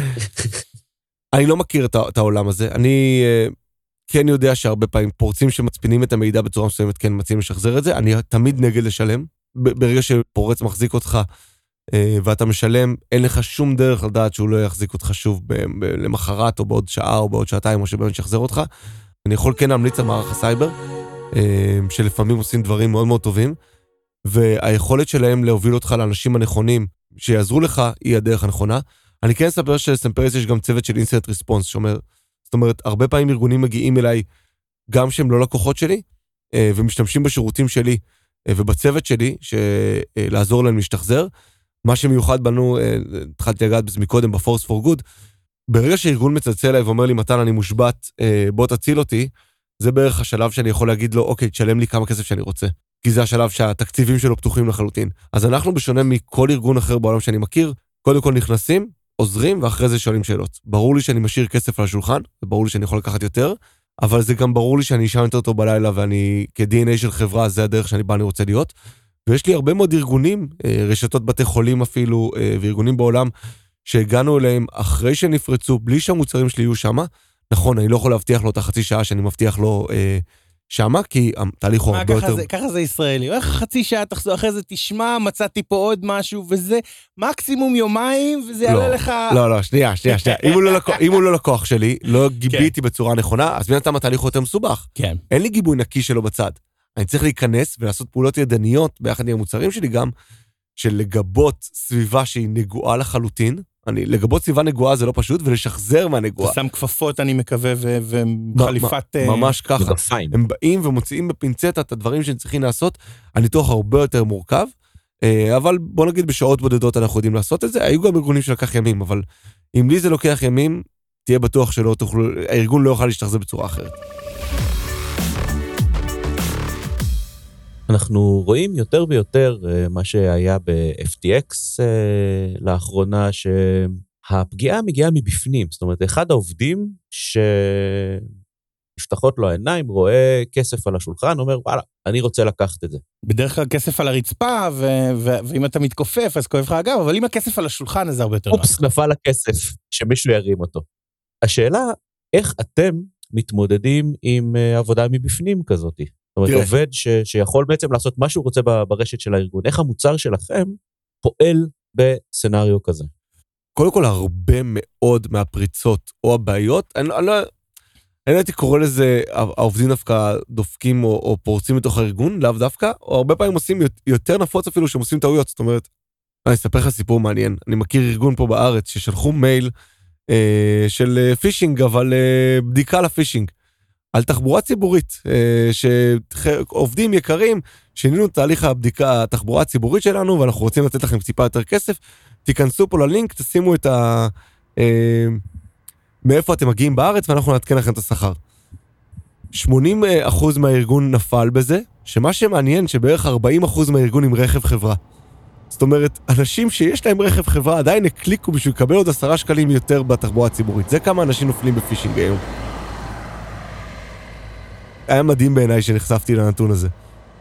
אני לא מכיר את, את העולם הזה. אני כן יודע שהרבה פעמים פורצים שמצפינים את המידע בצורה מסוימת, כן מציעים לשחזר את זה. אני תמיד נגד לשלם. ברגע שפורץ מחזיק אותך, ואתה משלם, אין לך שום דרך לדעת שהוא לא יחזיק אותך שוב למחרת, או בעוד שעה, או בעוד שעתיים, או שבאמת שחזר אותך. אני יכול כן להמליץ על מערך הסייבר, שלפעמים עושים דברים מאוד מאוד טובים, והיכולת שלהם להוביל אותך לאנשים הנכונים, שיעזרו לך, היא הדרך הנכונה. אני כן אספר שלסמפריס יש גם צוות של אינסטנט ריספונס, שאומר, זאת אומרת, הרבה פעמים ארגונים מגיעים אליי, גם שהם לא לקוחות שלי, ומשתמשים בשירותים שלי, ובצוות שלי, שלעזור להם להשתחזר. מה שמיוחד בנו, התחלתי לגעת בזה מקודם, בפורס פור גוד, ברגע שארגון מצלצל אליי ואומר לי, מתן, אני מושבת, בוא תציל אותי, זה בערך השלב שאני יכול להגיד לו, אוקיי, תשלם לי כמה כסף שאני רוצה. כי זה השלב שהתקציבים שלו פתוחים לחלוטין. אז אנחנו בשונה מכל ארגון אחר בעולם שאני מכיר, קודם כל נכנסים, עוזרים, ואחרי זה שואלים שאלות. ברור לי שאני משאיר כסף על השולחן, וברור לי שאני יכול לקחת יותר, אבל זה גם ברור לי שאני אשאר יותר טוב בלילה, ואני כ-די אן איי של חברה, זה הדרך שאני בא, אני רוצה להיות. ויש לי הרבה מאוד ארגונים, רשתות בתי חולים אפילו, וארגונים בעולם, שהגענו אליהם אחרי שנפרצו, בלי שהמוצרים שלי יהיו שמה. נכון, אני לא יכול להבטיח לו את החצי שעה שאני מבטיח לו שמה, כי התהליך הוא הרבה יותר... ככה זה ישראלי, איך חצי שעה תחזור אחרי זה, תשמע, מצאתי פה עוד משהו, וזה מקסימום יומיים, וזה יעלה לך... לא, לא, שנייה, שנייה, שנייה. אם הוא לא לקוח שלי, לא גיביתי בצורה נכונה, אז מן הסתם התהליך הוא יותר מסובך. כן. אין לי גיבוי נקי שלו בצד. אני צריך להיכנס ולעשות פעולות ידניות, ביחד עם המוצרים שלי גם, של לגבות סביבה שהיא נגועה לחלוטין. אני, לגבות סביבה נגועה זה לא פשוט, ולשחזר מהנגועה. שם כפפות, אני מקווה, וחליפת... ממש ככה. הם באים ומוציאים בפינצטה את הדברים שהם צריכים לעשות, הניתוח הרבה יותר מורכב, אבל בוא נגיד בשעות בודדות אנחנו יודעים לעשות את זה. היו גם ארגונים שלקח ימים, אבל אם לי זה לוקח ימים, תהיה בטוח שלא תוכלו, הארגון לא יוכל להשתחזר בצורה אחרת. אנחנו רואים יותר ויותר מה שהיה ב-אף טי אקס לאחרונה, שהפגיעה מגיעה מבפנים. זאת אומרת, אחד העובדים שנפתחות לו העיניים, רואה כסף על השולחן, אומר, וואלה, אני רוצה לקחת את זה. בדרך כלל כסף על הרצפה, ו- ו- ואם אתה מתכופף, אז כואב לך אגב, אבל אם הכסף על השולחן, אז זה הרבה יותר נוח. אופס, נפל הכסף, שמישהו ירים אותו. השאלה, איך אתם מתמודדים עם עבודה מבפנים כזאת? זאת אומרת, עובד ש, שיכול בעצם לעשות מה שהוא רוצה ברשת של הארגון. איך המוצר שלכם פועל בסנריו כזה? קודם כל, הרבה מאוד מהפריצות או הבעיות, אני, אני לא, אני לא הייתי קורא לזה, העובדים דווקא דופקים או, או פורצים מתוך הארגון, לאו דווקא, או הרבה פעמים עושים יותר נפוץ אפילו שהם עושים טעויות. זאת אומרת, אני אספר לך סיפור מעניין. אני מכיר ארגון פה בארץ ששלחו מייל אה, של פישינג, אבל אה, בדיקה לפישינג. על תחבורה ציבורית, שעובדים יקרים, שינינו את תהליך הבדיקה, התחבורה הציבורית שלנו, ואנחנו רוצים לתת לכם טיפה יותר כסף, תיכנסו פה ללינק, תשימו את ה... מאיפה אתם מגיעים בארץ, ואנחנו נעדכן לכם את השכר. שמונים אחוז מהארגון נפל בזה, שמה שמעניין שבערך ארבעים אחוז מהארגון עם רכב חברה. זאת אומרת, אנשים שיש להם רכב חברה עדיין הקליקו בשביל לקבל עוד עשרה שקלים יותר בתחבורה הציבורית. זה כמה אנשים נופלים בפישינג היום. היה מדהים בעיניי שנחשפתי לנתון הזה.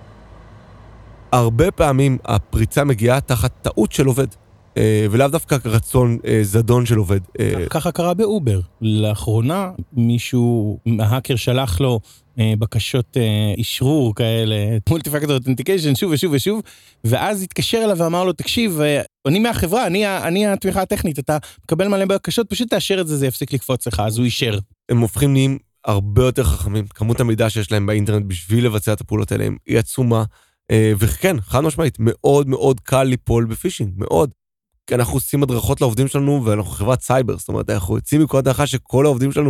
הרבה פעמים הפריצה מגיעה תחת טעות של עובד, ולאו דווקא רצון זדון של עובד. ככה קרה באובר. לאחרונה מישהו, ההאקר שלח לו בקשות אישרור כאלה, מולטי-פקטור אותנטיקיישן, שוב ושוב ושוב, ואז התקשר אליו ואמר לו, תקשיב, אני מהחברה, אני, אני התמיכה הטכנית, אתה מקבל מלא בקשות, פשוט תאשר את זה, זה יפסיק לקפוץ לך, אז הוא אישר. הם הופכים נהיים הרבה יותר חכמים, כמות המידע שיש להם באינטרנט בשביל לבצע את הפעולות האלה, היא עצומה, וכן, חד משמעית, מאוד מאוד קל ליפול בפישינג, מאוד. כי אנחנו עושים הדרכות לעובדים שלנו, ואנחנו חברת סייבר, זאת אומרת, אנחנו יוצאים מכל הדרכה שכל העובדים שלנו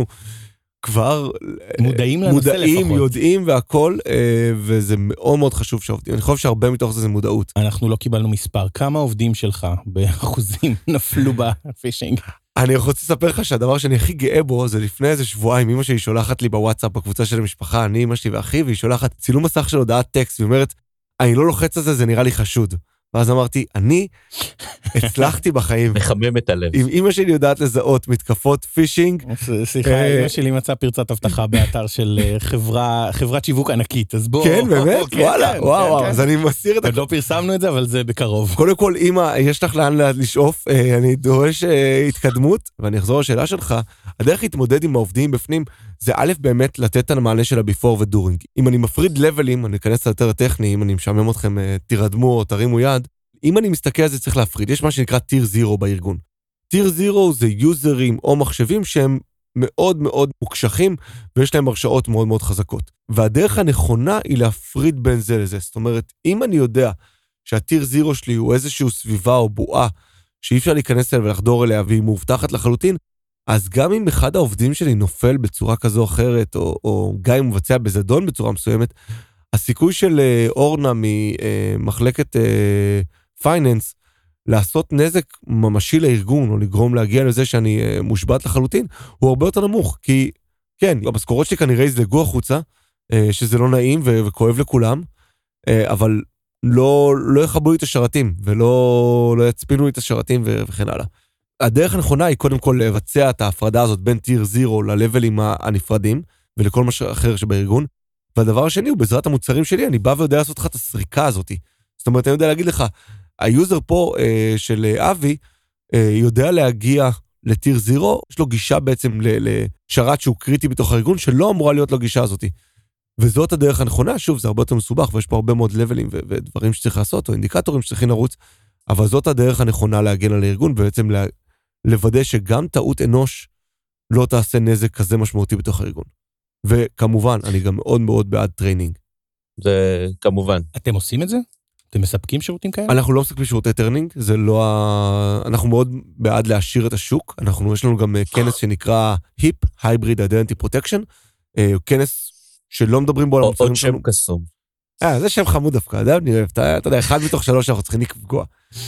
כבר מודעים לנושא לפחות. מודעים, יודעים והכל, וזה מאוד מאוד חשוב שהעובדים. אני חושב שהרבה מתוך זה זה מודעות. אנחנו לא קיבלנו מספר. כמה עובדים שלך באחוזים נפלו בפישינג? אני רוצה לספר לך שהדבר שאני הכי גאה בו, זה לפני איזה שבועיים, אמא שלי שולחת לי בוואטסאפ, בקבוצה של המשפחה, אני, אמא שלי ואחי, והיא שולחת צילום מסך של הודעת טקסט, והיא אומרת, אני לא לוחץ על זה, זה נראה לי חשוד. ואז אמרתי, אני הצלחתי בחיים. מחמם את הלב. אם אמא שלי יודעת לזהות מתקפות פישינג. סליחה, אמא שלי מצאה פרצת הבטחה באתר של חברת שיווק ענקית, אז בוא. כן, באמת? וואלה, וואו, וואו, אז אני מסיר את עוד לא פרסמנו את זה, אבל זה בקרוב. קודם כל, אמא, יש לך לאן לשאוף, אני דורש התקדמות, ואני אחזור לשאלה שלך, הדרך להתמודד עם העובדים בפנים, זה א' באמת לתת את המענה של הביפור ודורינג. אם אני מפריד לבלים, אני אכנס יותר טכני, אם אני משעמם אתכם, תירדמו או תרימו יד, אם אני מסתכל על זה צריך להפריד. יש מה שנקרא טיר זירו בארגון. טיר זירו זה יוזרים או מחשבים שהם מאוד מאוד מוקשחים, ויש להם הרשאות מאוד מאוד חזקות. והדרך הנכונה היא להפריד בין זה לזה. זאת אומרת, אם אני יודע שהטיר זירו שלי הוא איזשהו סביבה או בועה, שאי אפשר להיכנס אליה ולחדור אליה, והיא מובטחת לחלוטין, אז גם אם אחד העובדים שלי נופל בצורה כזו או אחרת, או, או גם אם הוא מבצע בזדון בצורה מסוימת, הסיכוי של אורנה ממחלקת פייננס לעשות נזק ממשי לארגון, או לגרום להגיע לזה שאני מושבת לחלוטין, הוא הרבה יותר נמוך, כי כן, המשכורות שלי כנראה יזלגו החוצה, שזה לא נעים ו- וכואב לכולם, אבל לא, לא יחבלו את השרתים, ולא לא יצפינו את השרתים ו- וכן הלאה. הדרך הנכונה היא קודם כל לבצע את ההפרדה הזאת בין טיר זירו ללבלים הנפרדים, ולכל מה אחר שבארגון. והדבר השני הוא בעזרת המוצרים שלי, אני בא ויודע לעשות לך את הסריקה הזאת. זאת אומרת, אני יודע להגיד לך, היוזר פה אה, של אבי, אה, יודע להגיע לטיר זירו, יש לו גישה בעצם לשרת שהוא קריטי בתוך הארגון, שלא אמורה להיות לו גישה הזאת. וזאת הדרך הנכונה, שוב, זה הרבה יותר מסובך, ויש פה הרבה מאוד לבלים ו- ודברים שצריך לעשות, או אינדיקטורים שצריכים לרוץ, אבל זאת הדרך הנכונה להגן על הארגון, ובעצם לה... לוודא שגם טעות אנוש לא תעשה נזק כזה משמעותי בתוך הארגון. וכמובן, אני גם מאוד מאוד בעד טריינינג. זה כמובן. אתם עושים את זה? אתם מספקים שירותים כאלה? אנחנו לא מספקים שירותי טריינינג, זה לא ה... אנחנו מאוד בעד להשאיר את השוק, אנחנו, יש לנו גם כנס שנקרא היפ, Hybrid Identity Protection, כנס שלא מדברים בו על המוצרים שלנו. עוד שם קסום. אה, זה שם חמוד דווקא, אתה יודע, אחד מתוך שלוש שאנחנו צריכים לפגוע.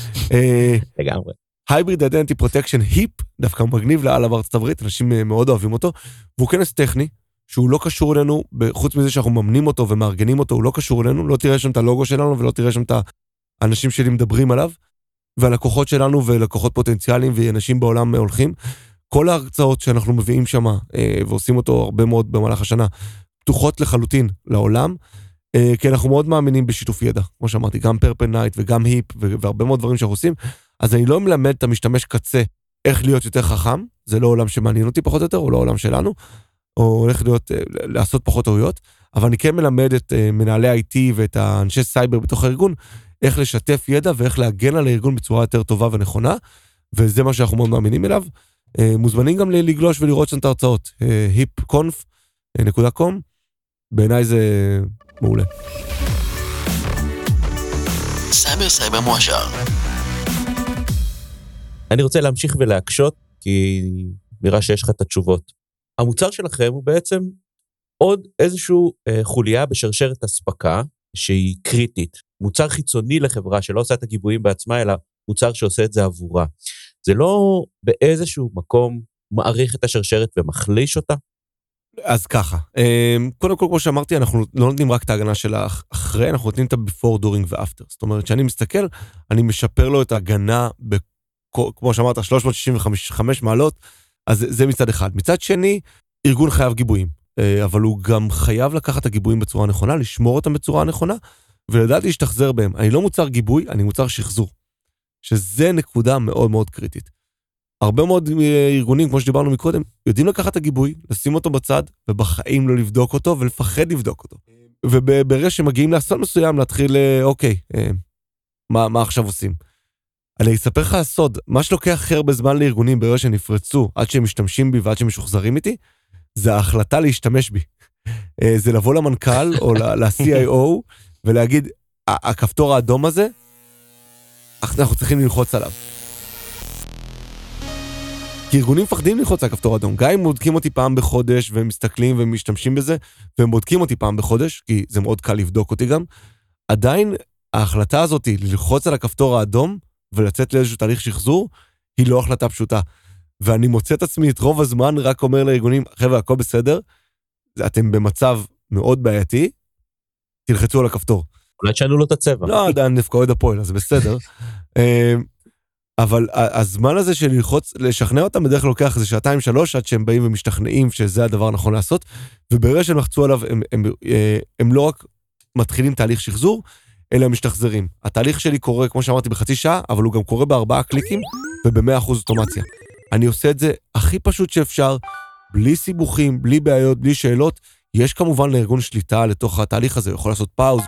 לגמרי. Hybrid Identity Protection, היפ, דווקא מגניב לעלה בארצות הברית, אנשים מאוד אוהבים אותו, והוא כנס טכני, שהוא לא קשור אלינו, חוץ מזה שאנחנו ממנים אותו ומארגנים אותו, הוא לא קשור אלינו, לא תראה שם את הלוגו שלנו, ולא תראה שם את האנשים שלי מדברים עליו, והלקוחות שלנו ולקוחות פוטנציאליים ואנשים בעולם הולכים. כל ההרצאות שאנחנו מביאים שם, ועושים אותו הרבה מאוד במהלך השנה, פתוחות לחלוטין לעולם, כי אנחנו מאוד מאמינים בשיתוף ידע, כמו שאמרתי, גם פרפל-נייט וגם היפ, והרבה מאוד דברים שאנחנו עושים, אז אני לא מלמד את המשתמש קצה איך להיות יותר חכם, זה לא עולם שמעניין אותי פחות או יותר, או לא עולם שלנו, או איך להיות, לעשות פחות טעויות, אבל אני כן מלמד את מנהלי איי טי ואת האנשי סייבר בתוך הארגון, איך לשתף ידע ואיך להגן על הארגון בצורה יותר טובה ונכונה, וזה מה שאנחנו מאוד מאמינים אליו. מוזמנים גם לגלוש ולראות שם את ההרצאות, היפ קונף נקודה קום, בעיניי זה מעולה. סייבר סייבר מואשר. אני רוצה להמשיך ולהקשות, כי נראה שיש לך את התשובות. המוצר שלכם הוא בעצם עוד איזשהו אה, חוליה בשרשרת הספקה, שהיא קריטית. מוצר חיצוני לחברה שלא עושה את הגיבויים בעצמה, אלא מוצר שעושה את זה עבורה. זה לא באיזשהו מקום מעריך את השרשרת ומחליש אותה? אז ככה, קודם כל, כמו שאמרתי, אנחנו לא נותנים רק את ההגנה של אחרי, אנחנו נותנים את ה-before, during ו-after. זאת אומרת, כשאני מסתכל, אני משפר לו את ההגנה, כמו שאמרת, שלוש מאות שישים וחמש מעלות, אז זה מצד אחד. מצד שני, ארגון חייב גיבויים, אבל הוא גם חייב לקחת את הגיבויים בצורה נכונה, לשמור אותם בצורה נכונה, ולדעת להשתחזר בהם. אני לא מוצר גיבוי, אני מוצר שחזור, שזה נקודה מאוד מאוד קריטית. הרבה מאוד ארגונים, כמו שדיברנו מקודם, יודעים לקחת את הגיבוי, לשים אותו בצד, ובחיים לא לבדוק אותו, ולפחד לבדוק אותו. וברגע שמגיעים לאסון מסוים, להתחיל, אוקיי, מה, מה עכשיו עושים? אני אספר לך הסוד, מה שלוקח הכי הרבה זמן לארגונים ברגע שנפרצו, עד שהם משתמשים בי ועד שהם משוחזרים איתי, זה ההחלטה להשתמש בי. זה לבוא למנכ"ל או ל-סי איי או ולהגיד, הכפתור האדום הזה, אנחנו צריכים ללחוץ עליו. כי ארגונים מפחדים ללחוץ על הכפתור האדום. גם אם בודקים אותי פעם בחודש, והם מסתכלים ומשתמשים בזה, והם בודקים אותי פעם בחודש, כי זה מאוד קל לבדוק אותי גם, עדיין ההחלטה הזאת ללחוץ על הכפתור האדום, ולצאת לאיזשהו תהליך שחזור, היא לא החלטה פשוטה. ואני מוצא את עצמי את רוב הזמן, רק אומר לארגונים, חבר'ה, הכל בסדר, אתם במצב מאוד בעייתי, תלחצו על הכפתור. אולי תשנו לו את הצבע. לא, עדיין דווקא עוד הפועל, אז זה בסדר. אבל הזמן הזה של ללחוץ, לשכנע אותם, בדרך כלל לוקח איזה שעתיים שלוש, עד שהם באים ומשתכנעים שזה הדבר הנכון לעשות, וברגע שהם לחצו עליו, הם, הם, הם לא רק מתחילים תהליך שחזור, אלא הם משתחזרים. התהליך שלי קורה, כמו שאמרתי, בחצי שעה, אבל הוא גם קורה בארבעה קליקים, ובמאה אחוז אוטומציה. אני עושה את זה הכי פשוט שאפשר, בלי סיבוכים, בלי בעיות, בלי שאלות. יש כמובן לארגון שליטה לתוך התהליך הזה, הוא יכול לעשות פאוז,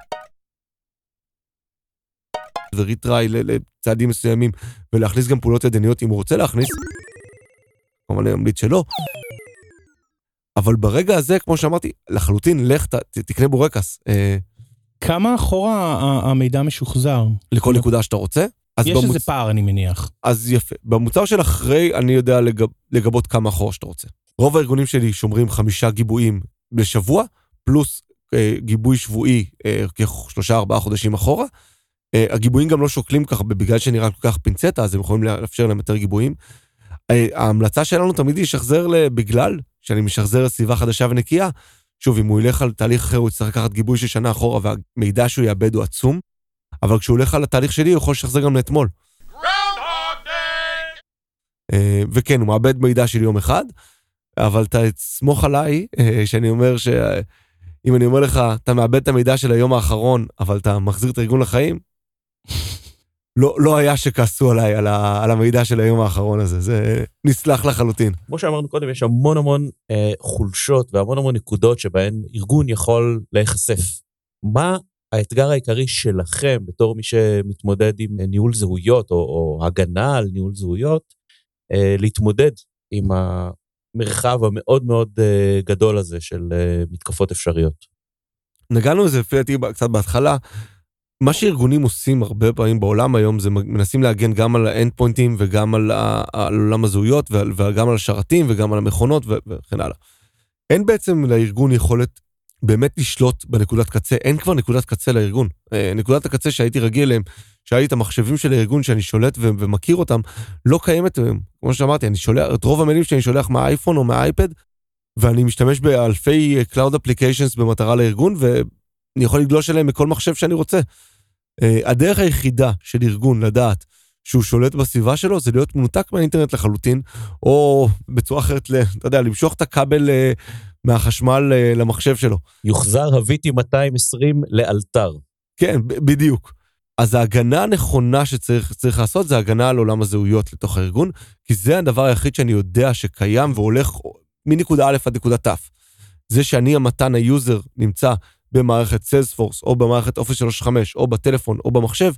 וריטראי לצעדים מסוימים, ולהכניס גם פעולות ידניות אם הוא רוצה להכניס, כמובן אני ממליץ שלא, אבל ברגע הזה, כמו שאמרתי, לחלוטין, לך תקנה בורקס. כמה אחורה המידע משוחזר? לכל נקודה שאתה רוצה. יש איזה פער, אני מניח. אז יפה. במוצר של אחרי, אני יודע לגבות כמה אחורה שאתה רוצה. רוב הארגונים שלי שומרים חמישה גיבויים בשבוע, פלוס גיבוי שבועי כשלושה ארבעה חודשים אחורה. הגיבויים גם לא שוקלים ככה, בגלל שנראה כל כך פינצטה, אז הם יכולים לאפשר להם יותר גיבויים. ההמלצה שלנו תמיד היא שחזר בגלל שאני משחזר לסביבה חדשה ונקייה. שוב, אם הוא ילך על תהליך אחר, הוא יצטרך לקחת גיבוי של שנה אחורה, והמידע שהוא יאבד הוא עצום. אבל כשהוא הולך על התהליך שלי, הוא יכול לשחזר גם לאתמול. וכן, הוא מאבד מידע שלי יום אחד, אבל אתה תסמוך עליי, שאני אומר שאם אני אומר לך, אתה מאבד את המידע של היום האחרון, אבל אתה מחזיר את הארגון לחיים, לא, לא היה שכעסו עליי על, ה, על המידע של היום האחרון הזה, זה נסלח לחלוטין. כמו שאמרנו קודם, יש המון המון אה, חולשות והמון המון נקודות שבהן ארגון יכול להיחשף. מה האתגר העיקרי שלכם בתור מי שמתמודד עם ניהול זהויות או, או הגנה על ניהול זהויות, אה, להתמודד עם המרחב המאוד מאוד אה, גדול הזה של אה, מתקפות אפשריות? נגענו לזה לפי דעתי קצת בהתחלה, מה שארגונים עושים הרבה פעמים בעולם היום, זה מנסים להגן גם על האנד פוינטים, וגם על, על עולם הזהויות, וגם על השרתים, וגם על המכונות, וכן הלאה. אין בעצם לארגון יכולת באמת לשלוט בנקודת קצה, אין כבר נקודת קצה לארגון. נקודת הקצה שהייתי רגיל להם, שהיו את המחשבים של הארגון שאני שולט ומכיר אותם, לא קיימת, כמו שאמרתי, אני שולח, את רוב המילים שאני שולח מהאייפון או מהאייפד, ואני משתמש באלפי Cloud Applications במטרה לארגון, ואני יכול לגלוש אליהם מכל מחשב שאני רוצה. הדרך היחידה של ארגון לדעת שהוא שולט בסביבה שלו, זה להיות מנותק מהאינטרנט לחלוטין, או בצורה אחרת, אתה יודע, למשוך את הכבל מהחשמל למחשב שלו. יוחזר הוויטי מאתיים ועשרים לאלתר. כן, בדיוק. אז ההגנה הנכונה שצריך צריך לעשות, זה הגנה על עולם הזהויות לתוך הארגון, כי זה הדבר היחיד שאני יודע שקיים והולך מנקודה א' עד נקודה ת'. זה שאני המתן היוזר נמצא במערכת סיילספורס, או במערכת אופיס שלוש נקודה חמש, או בטלפון, או במחשב,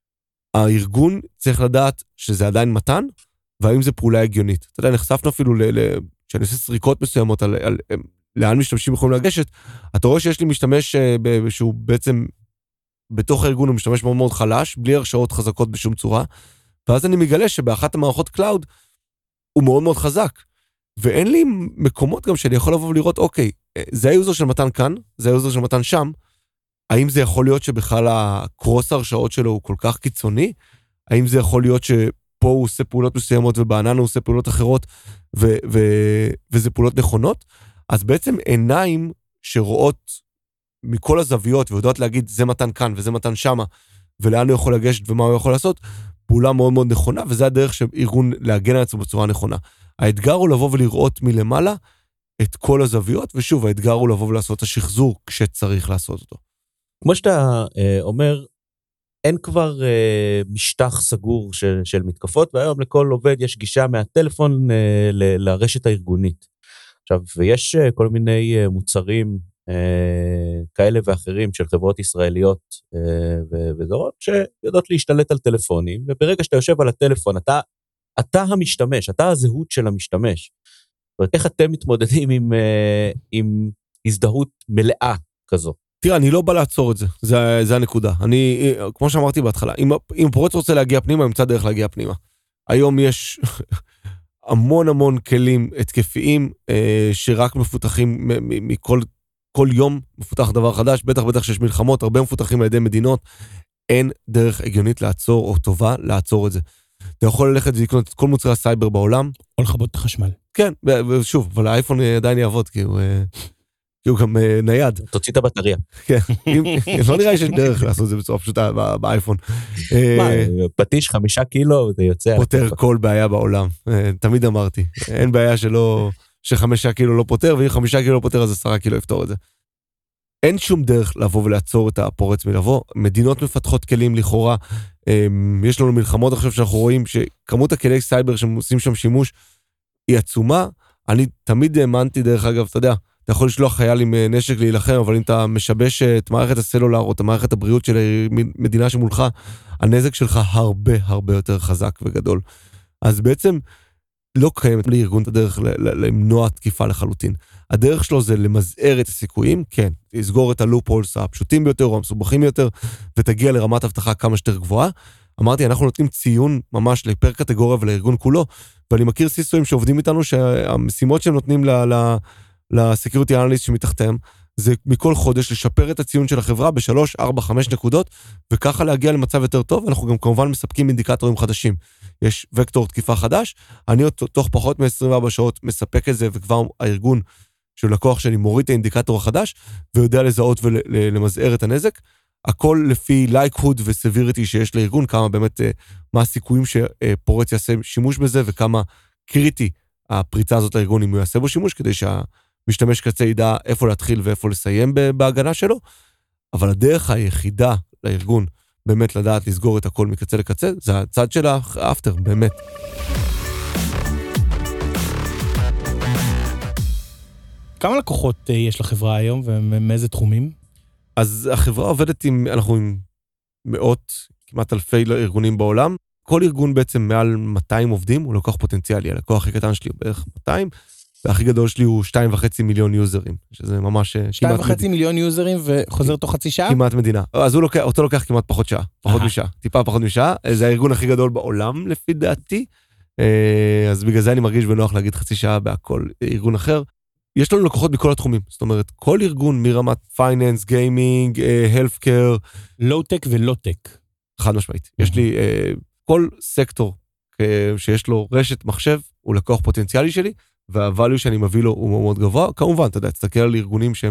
הארגון צריך לדעת שזה עדיין מתן, והאם זה פעולה הגיונית. אתה יודע, נחשפנו אפילו, כשאני עושה סריקות מסוימות על, על, על לאן משתמשים יכולים לגשת, אתה רואה שיש לי משתמש שהוא בעצם, בתוך הארגון הוא משתמש מאוד מאוד חלש, בלי הרשאות חזקות בשום צורה, ואז אני מגלה שבאחת המערכות קלאוד, הוא מאוד מאוד חזק, ואין לי מקומות גם שאני יכול לבוא ולראות, אוקיי, זה היוזר של מתן כאן, זה היוזר של מתן שם, האם זה יכול להיות שבכלל הקרוס הרשאות שלו הוא כל כך קיצוני? האם זה יכול להיות שפה הוא עושה פעולות מסוימות ובענן הוא עושה פעולות אחרות ו- ו- וזה פעולות נכונות? אז בעצם עיניים שרואות מכל הזוויות ויודעות להגיד זה מתן כאן וזה מתן שמה ולאן הוא יכול לגשת ומה הוא יכול לעשות, פעולה מאוד מאוד נכונה, וזה הדרך שארגון להגן על עצמו בצורה נכונה. האתגר הוא לבוא ולראות מלמעלה את כל הזוויות, ושוב, האתגר הוא לבוא ולעשות את השחזור כשצריך לעשות אותו. כמו שאתה אה, אומר, אין כבר אה, משטח סגור של, של מתקפות, והיום לכל עובד יש גישה מהטלפון אה, ל, לרשת הארגונית. עכשיו, ויש אה, כל מיני אה, מוצרים אה, כאלה ואחרים של חברות ישראליות אה, וזרות, שיודעות להשתלט על טלפונים, וברגע שאתה יושב על הטלפון, אתה, אתה המשתמש, אתה הזהות של המשתמש. זאת אומרת, איך אתם מתמודדים עם, עם הזדהות מלאה כזו? תראה, אני לא בא לעצור את זה, זה, זה הנקודה. אני, כמו שאמרתי בהתחלה, אם, אם פורץ רוצה להגיע פנימה, ימצא דרך להגיע פנימה. היום יש המון המון כלים התקפיים, אה, שרק מפותחים מכל כל יום, מפותח דבר חדש, בטח בטח שיש מלחמות, הרבה מפותחים על ידי מדינות, אין דרך הגיונית לעצור, או טובה לעצור את זה. אתה יכול ללכת ולקנות את כל מוצרי הסייבר בעולם. או לכבות את החשמל. כן, ושוב, אבל האייפון עדיין יעבוד, כי הוא... כי הוא גם נייד. תוציא את הבטריה. כן, לא נראה לי שיש דרך לעשות את זה בצורה פשוטה באייפון. מה, פטיש חמישה קילו, זה יוצא. פותר כל בעיה בעולם, תמיד אמרתי. אין בעיה שלא, שחמישה קילו לא פותר, ואם חמישה קילו לא פותר, אז עשרה קילו יפתור את זה. אין שום דרך לבוא ולעצור את הפורץ מלבוא. מדינות מפתחות כלים לכאורה, יש לנו מלחמות עכשיו שאנחנו רואים שכמות הכלי סייבר שעושים שם שימוש היא עצומה. אני תמיד האמנתי, דרך אגב, אתה יודע, אתה יכול לשלוח חייל עם נשק להילחם, אבל אם אתה משבש את מערכת הסלולר או את מערכת הבריאות של המדינה שמולך, הנזק שלך הרבה הרבה יותר חזק וגדול. אז בעצם לא קיימת לארגון את הדרך למנוע תקיפה לחלוטין. הדרך שלו זה למזער את הסיכויים, כן, לסגור את הלופ-הולס הפשוטים ביותר או המסובכים יותר, ותגיע לרמת הבטחה כמה שיותר גבוהה. אמרתי, אנחנו נותנים ציון ממש לפר קטגוריה ולארגון כולו, ואני מכיר סיסויים שעובדים איתנו, שהמשימות שהם נותנים ל... ל לסקיוריטי אנליסט שמתחתם, זה מכל חודש לשפר את הציון של החברה בשלוש, ארבע, חמש נקודות, וככה להגיע למצב יותר טוב. אנחנו גם כמובן מספקים אינדיקטורים חדשים. יש וקטור תקיפה חדש, אני תוך פחות מ-עשרים וארבע שעות מספק את זה, וכבר הארגון של לקוח שלי מוריד את האינדיקטור החדש, ויודע לזהות ולמזער את הנזק. הכל לפי לייקהוד וסביריטי שיש לארגון, כמה באמת, מה הסיכויים שפורץ יעשה שימוש בזה, וכמה קריטי הפריצה הזאת לארגון אם הוא יעשה בו שימוש, כדי שה... משתמש קצה ידע איפה להתחיל ואיפה לסיים בהגנה שלו, אבל הדרך היחידה לארגון באמת לדעת לסגור את הכל מקצה לקצה, זה הצד של האפטר, באמת. כמה לקוחות יש לחברה היום ומאיזה תחומים? אז החברה עובדת עם, אנחנו עם מאות, כמעט אלפי ארגונים בעולם, כל ארגון בעצם מעל מאתיים עובדים, הוא לקוח פוטנציאלי, הלקוח הכי קטן שלי הוא בערך מאתיים, והכי גדול שלי הוא שתיים וחצי מיליון יוזרים, שזה ממש... שתיים וחצי מיליון יוזרים וחוזר תוך חצי שעה? כמעט מדינה. אז הוא לוקח, אותו לוקח כמעט פחות שעה, פחות משעה, טיפה פחות משעה, זה הארגון הכי גדול בעולם לפי דעתי, אז בגלל זה אני מרגיש בנוח להגיד חצי שעה בהכל ארגון אחר. יש לנו לקוחות בכל התחומים, זאת אומרת, כל ארגון מרמת פייננס, גיימינג, הלפקר, לואו-טק ולא-טק. חד משמעית. יש לי כל סקטור שיש לו רשת מחשב, הוא לקוח פוטנציאלי שלי, והvalue שאני מביא לו הוא מאוד גבוה. כמובן, אתה יודע, תסתכל על ארגונים שהם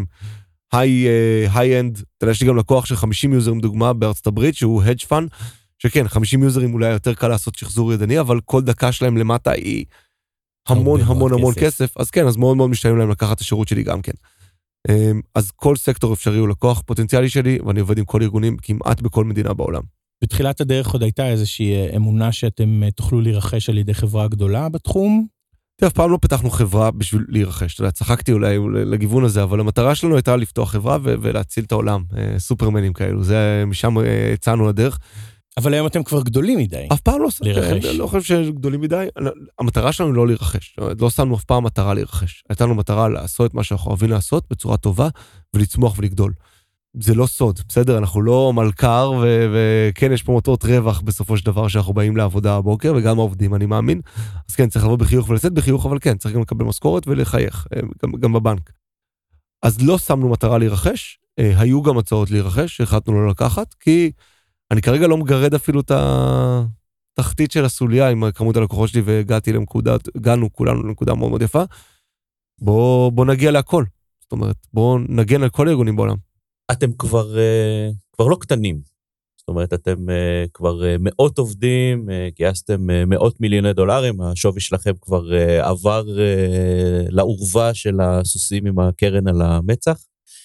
היי-אנד, אתה יודע, יש לי גם לקוח של חמישים יוזרים דוגמה בארצות הברית, שהוא hedge fund, שכן, חמישים יוזרים אולי יותר קל לעשות שחזור ידני, אבל כל דקה שלהם למטה היא המון המון המון כסף, אז כן, אז מאוד מאוד משתלם להם לקחת את השירות שלי גם כן. אז כל סקטור אפשרי הוא לקוח פוטנציאלי שלי, ואני עובד עם כל ארגונים כמעט בכל מדינה בעולם. בתחילת הדרך עוד הייתה איזושהי אמונה שאתם תוכלו להירכש על ידי חברה גדולה בתחום? תראה, אף פעם לא פתחנו חברה בשביל להירכש, אתה יודע, צחקתי אולי לגיוון הזה, אבל המטרה שלנו הייתה לפתוח חברה ולהציל את העולם, סופרמנים כאלו, זה משם הצענו לדרך. אבל היום אתם כבר גדולים מדי. אף פעם לא, אני לא חושב שגדולים מדי, המטרה שלנו לא להירכש, לא שמנו אף פעם מטרה להירכש, הייתה לנו מטרה לעשות את מה שאנחנו אוהבים לעשות בצורה טובה, ולצמוח ולגדול. זה לא סוד, בסדר? אנחנו לא מלכר, וכן, יש פה מוטות רווח בסופו של דבר שאנחנו באים לעבודה הבוקר, וגם העובדים, אני מאמין. אז כן, צריך לבוא בחיוך ולצאת בחיוך, אבל כן, צריך גם לקבל משכורת ולחייך, גם, גם בבנק. אז לא שמנו מטרה להירכש, היו גם הצעות להירכש, שהחלטנו לא לקחת, כי אני כרגע לא מגרד אפילו את התחתית של הסוליה עם כמות הלקוחות שלי, והגעתי לנקודה, הגענו כולנו לנקודה מאוד מאוד יפה. בוא, בוא נגיע להכל. זאת אומרת, בוא נגן על כל הארגונים בעולם. אתם כבר, כבר לא קטנים. זאת אומרת, אתם כבר מאות עובדים, גייסתם מאות מיליוני דולרים, השווי שלכם כבר עבר לעורבה של הסוסים עם הקרן על המצח.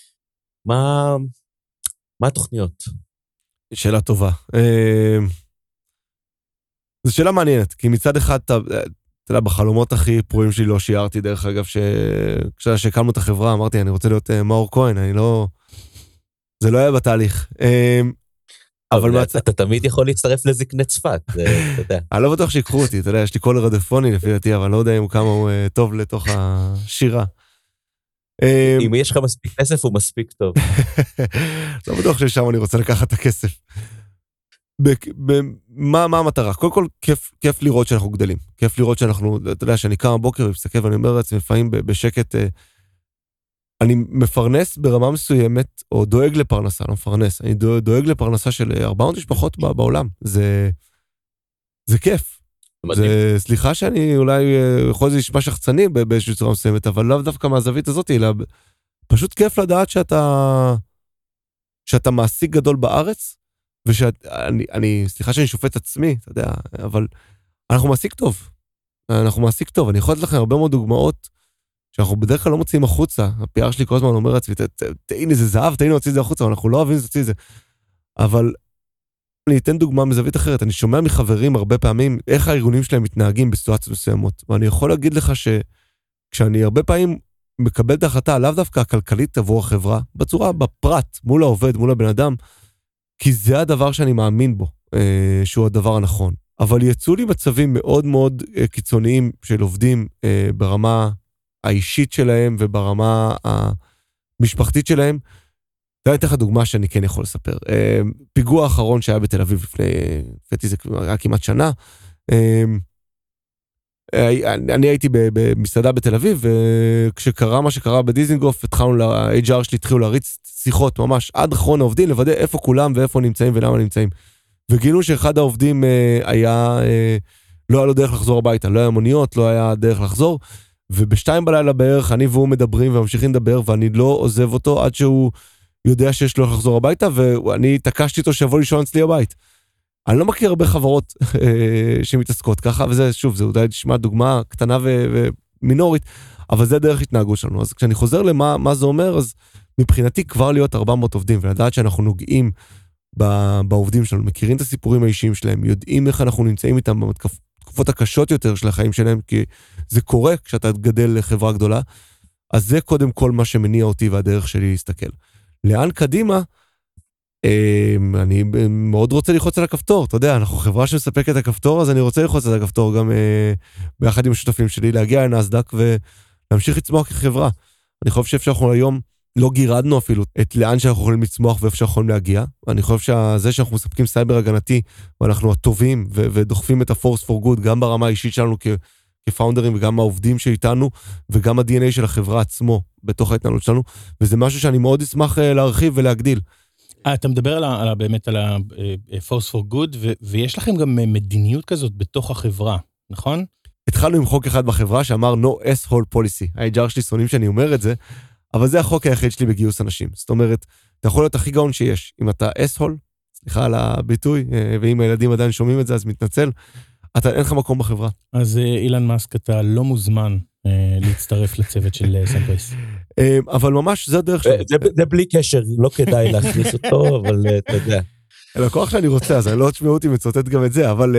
מה, מה התוכניות? שאלה טובה. זו שאלה מעניינת, כי מצד אחד, אתה יודע, בחלומות הכי פרועים שלי לא שיערתי, דרך אגב, כשהקמנו את החברה, אמרתי, אני רוצה להיות מאור כהן, אני לא... זה לא היה בתהליך. אבל אתה תמיד יכול להצטרף לזקני צפת, אתה יודע. אני לא בטוח שיקחו אותי, אתה יודע, יש לי קול רדיופוני לפי דעתי, אבל אני לא יודע אם כמה הוא טוב לתוך השירה. אם יש לך מספיק כסף, הוא מספיק טוב. לא בטוח ששם אני רוצה לקחת את הכסף. מה המטרה? קודם כל, כיף לראות שאנחנו גדלים. כיף לראות שאנחנו, אתה יודע, שאני קם בבוקר ומסתכל ואני אומר לעצמי, לפעמים בשקט, אני מפרנס ברמה מסוימת, או דואג לפרנסה, לא מפרנס, אני דואג לפרנסה של ארבע מאות משפחות בעולם. זה, זה כיף. זה, סליחה שאני אולי יכול להיות לשמע שחצני באיזושהי צורה מסוימת, אבל לא דווקא מהזווית הזאת, אלא פשוט כיף לדעת שאתה, שאתה מעסיק גדול בארץ, ושאני, אני, סליחה שאני שופט עצמי, אתה יודע, אבל אנחנו מעסיק טוב. אנחנו מעסיק טוב. אני יכול לתת לכם הרבה מאוד דוגמאות, שאנחנו בדרך כלל לא מוציאים החוצה. הפי אר שלי כל הזמן אומר לעצמי, הנה זה זהב, תהינו להוציא את זה החוצה, אנחנו לא אוהבים להוציא את זה. אבל אני אתן דוגמה מזווית אחרת. אני שומע מחברים הרבה פעמים, איך הארגונים שלהם מתנהגים בסיטואציות מסוימות. ואני יכול להגיד לך שכשאני הרבה פעמים מקבל את ההחלטה, לאו דווקא הכלכלית עבור החברה, בצורה, בפרט, מול העובד, מול הבן אדם, כי זה הדבר שאני מאמין בו, שהוא הדבר הנכון. אבל יצאו לי מצבים מאוד מאוד קיצוניים של עובדים ברמה האישית שלהם וברמה המשפחתית שלהם. אני אתן לך דוגמה שאני כן יכול לספר. פיגוע האחרון שהיה בתל אביב לפני, לפני זה היה כמעט שנה, אני הייתי במסעדה בתל אביב, וכשקרה מה שקרה בדיזינגוף, התחלנו, ה-אייץ' אר שלי התחילו להריץ שיחות ממש עד אחרון העובדים, לוודא איפה כולם ואיפה נמצאים ולמה נמצאים. וגילינו שאחד העובדים היה, לא היה לו דרך לחזור הביתה, לא היה מוניות, לא היה דרך לחזור, ובשתיים בלילה בערך אני והוא מדברים וממשיכים לדבר, ואני לא עוזב אותו עד שהוא יודע שיש לו לחזור הביתה, ואני תקשתי אותו שיבוא לישון אצלי הבית. אני לא מכיר הרבה חברות שמתעסקות ככה, וזה, שוב, זה אולי תשמע דוגמה קטנה ומינורית, אבל זה דרך התנהגות שלנו. אז כשאני חוזר למה מה זה אומר, אז מבחינתי כבר להיות ארבע מאות עובדים, ולדעת שאנחנו נוגעים בעובדים שלנו, מכירים את הסיפורים האישיים שלהם, יודעים איך אנחנו נמצאים איתם בתקופות הקשות יותר של החיים שלהם, כי זה קורה כשאתה גדל לחברה גדולה, אז זה קודם כל מה שמניע אותי והדרך שלי להסתכל. לאן קדימה, אני מאוד רוצה ללחוץ על הכפתור, אתה יודע, אנחנו חברה שמספקת את הכפתור, אז אני רוצה ללחוץ על הכפתור גם ביחד עם השותפים שלי, להגיע לנסדק ולהמשיך לצמוח כחברה. אני חושב שאנחנו היום לא גירדנו אפילו את לאן שאנחנו יכולים לצמוח ואיפה שאנחנו יכולים להגיע. אני חושב שזה שאנחנו מספקים סייבר הגנתי, ואנחנו הטובים ודוחפים את ה-Force for Good, גם ברמה האישית שלנו כפאונדרים, וגם העובדים שאיתנו, וגם ה-די אן איי של החברה עצמו בתוך ההתנהלות שלנו, וזה משהו שאני מאוד אשמח להרחיב ולהגדיל. אתה מדבר על, על, באמת על ה-Force for Good, ו- ויש לכם גם מדיניות כזאת בתוך החברה, נכון? התחלנו עם חוק אחד בחברה שאמר no asshole policy. ה-אייץ' אר שלי שונאים שאני אומר את זה, אבל זה החוק היחיד שלי בגיוס אנשים. זאת אומרת, אתה יכול להיות הכי גאון שיש. אם אתה asshole, סליחה על הביטוי, ואם הילדים עדיין שומעים את זה, אז מתנצל, אתה אין לך מקום בחברה. אז אילן מאסק, אתה לא מוזמן להצטרף לצוות של סמפרייס. אבל ממש זה הדרך שלי. זה בלי קשר, לא כדאי להכניס אותו, אבל אתה יודע. הלקוח שאני רוצה, אז אני לא תשמעו אותי מצוטט גם את זה, אבל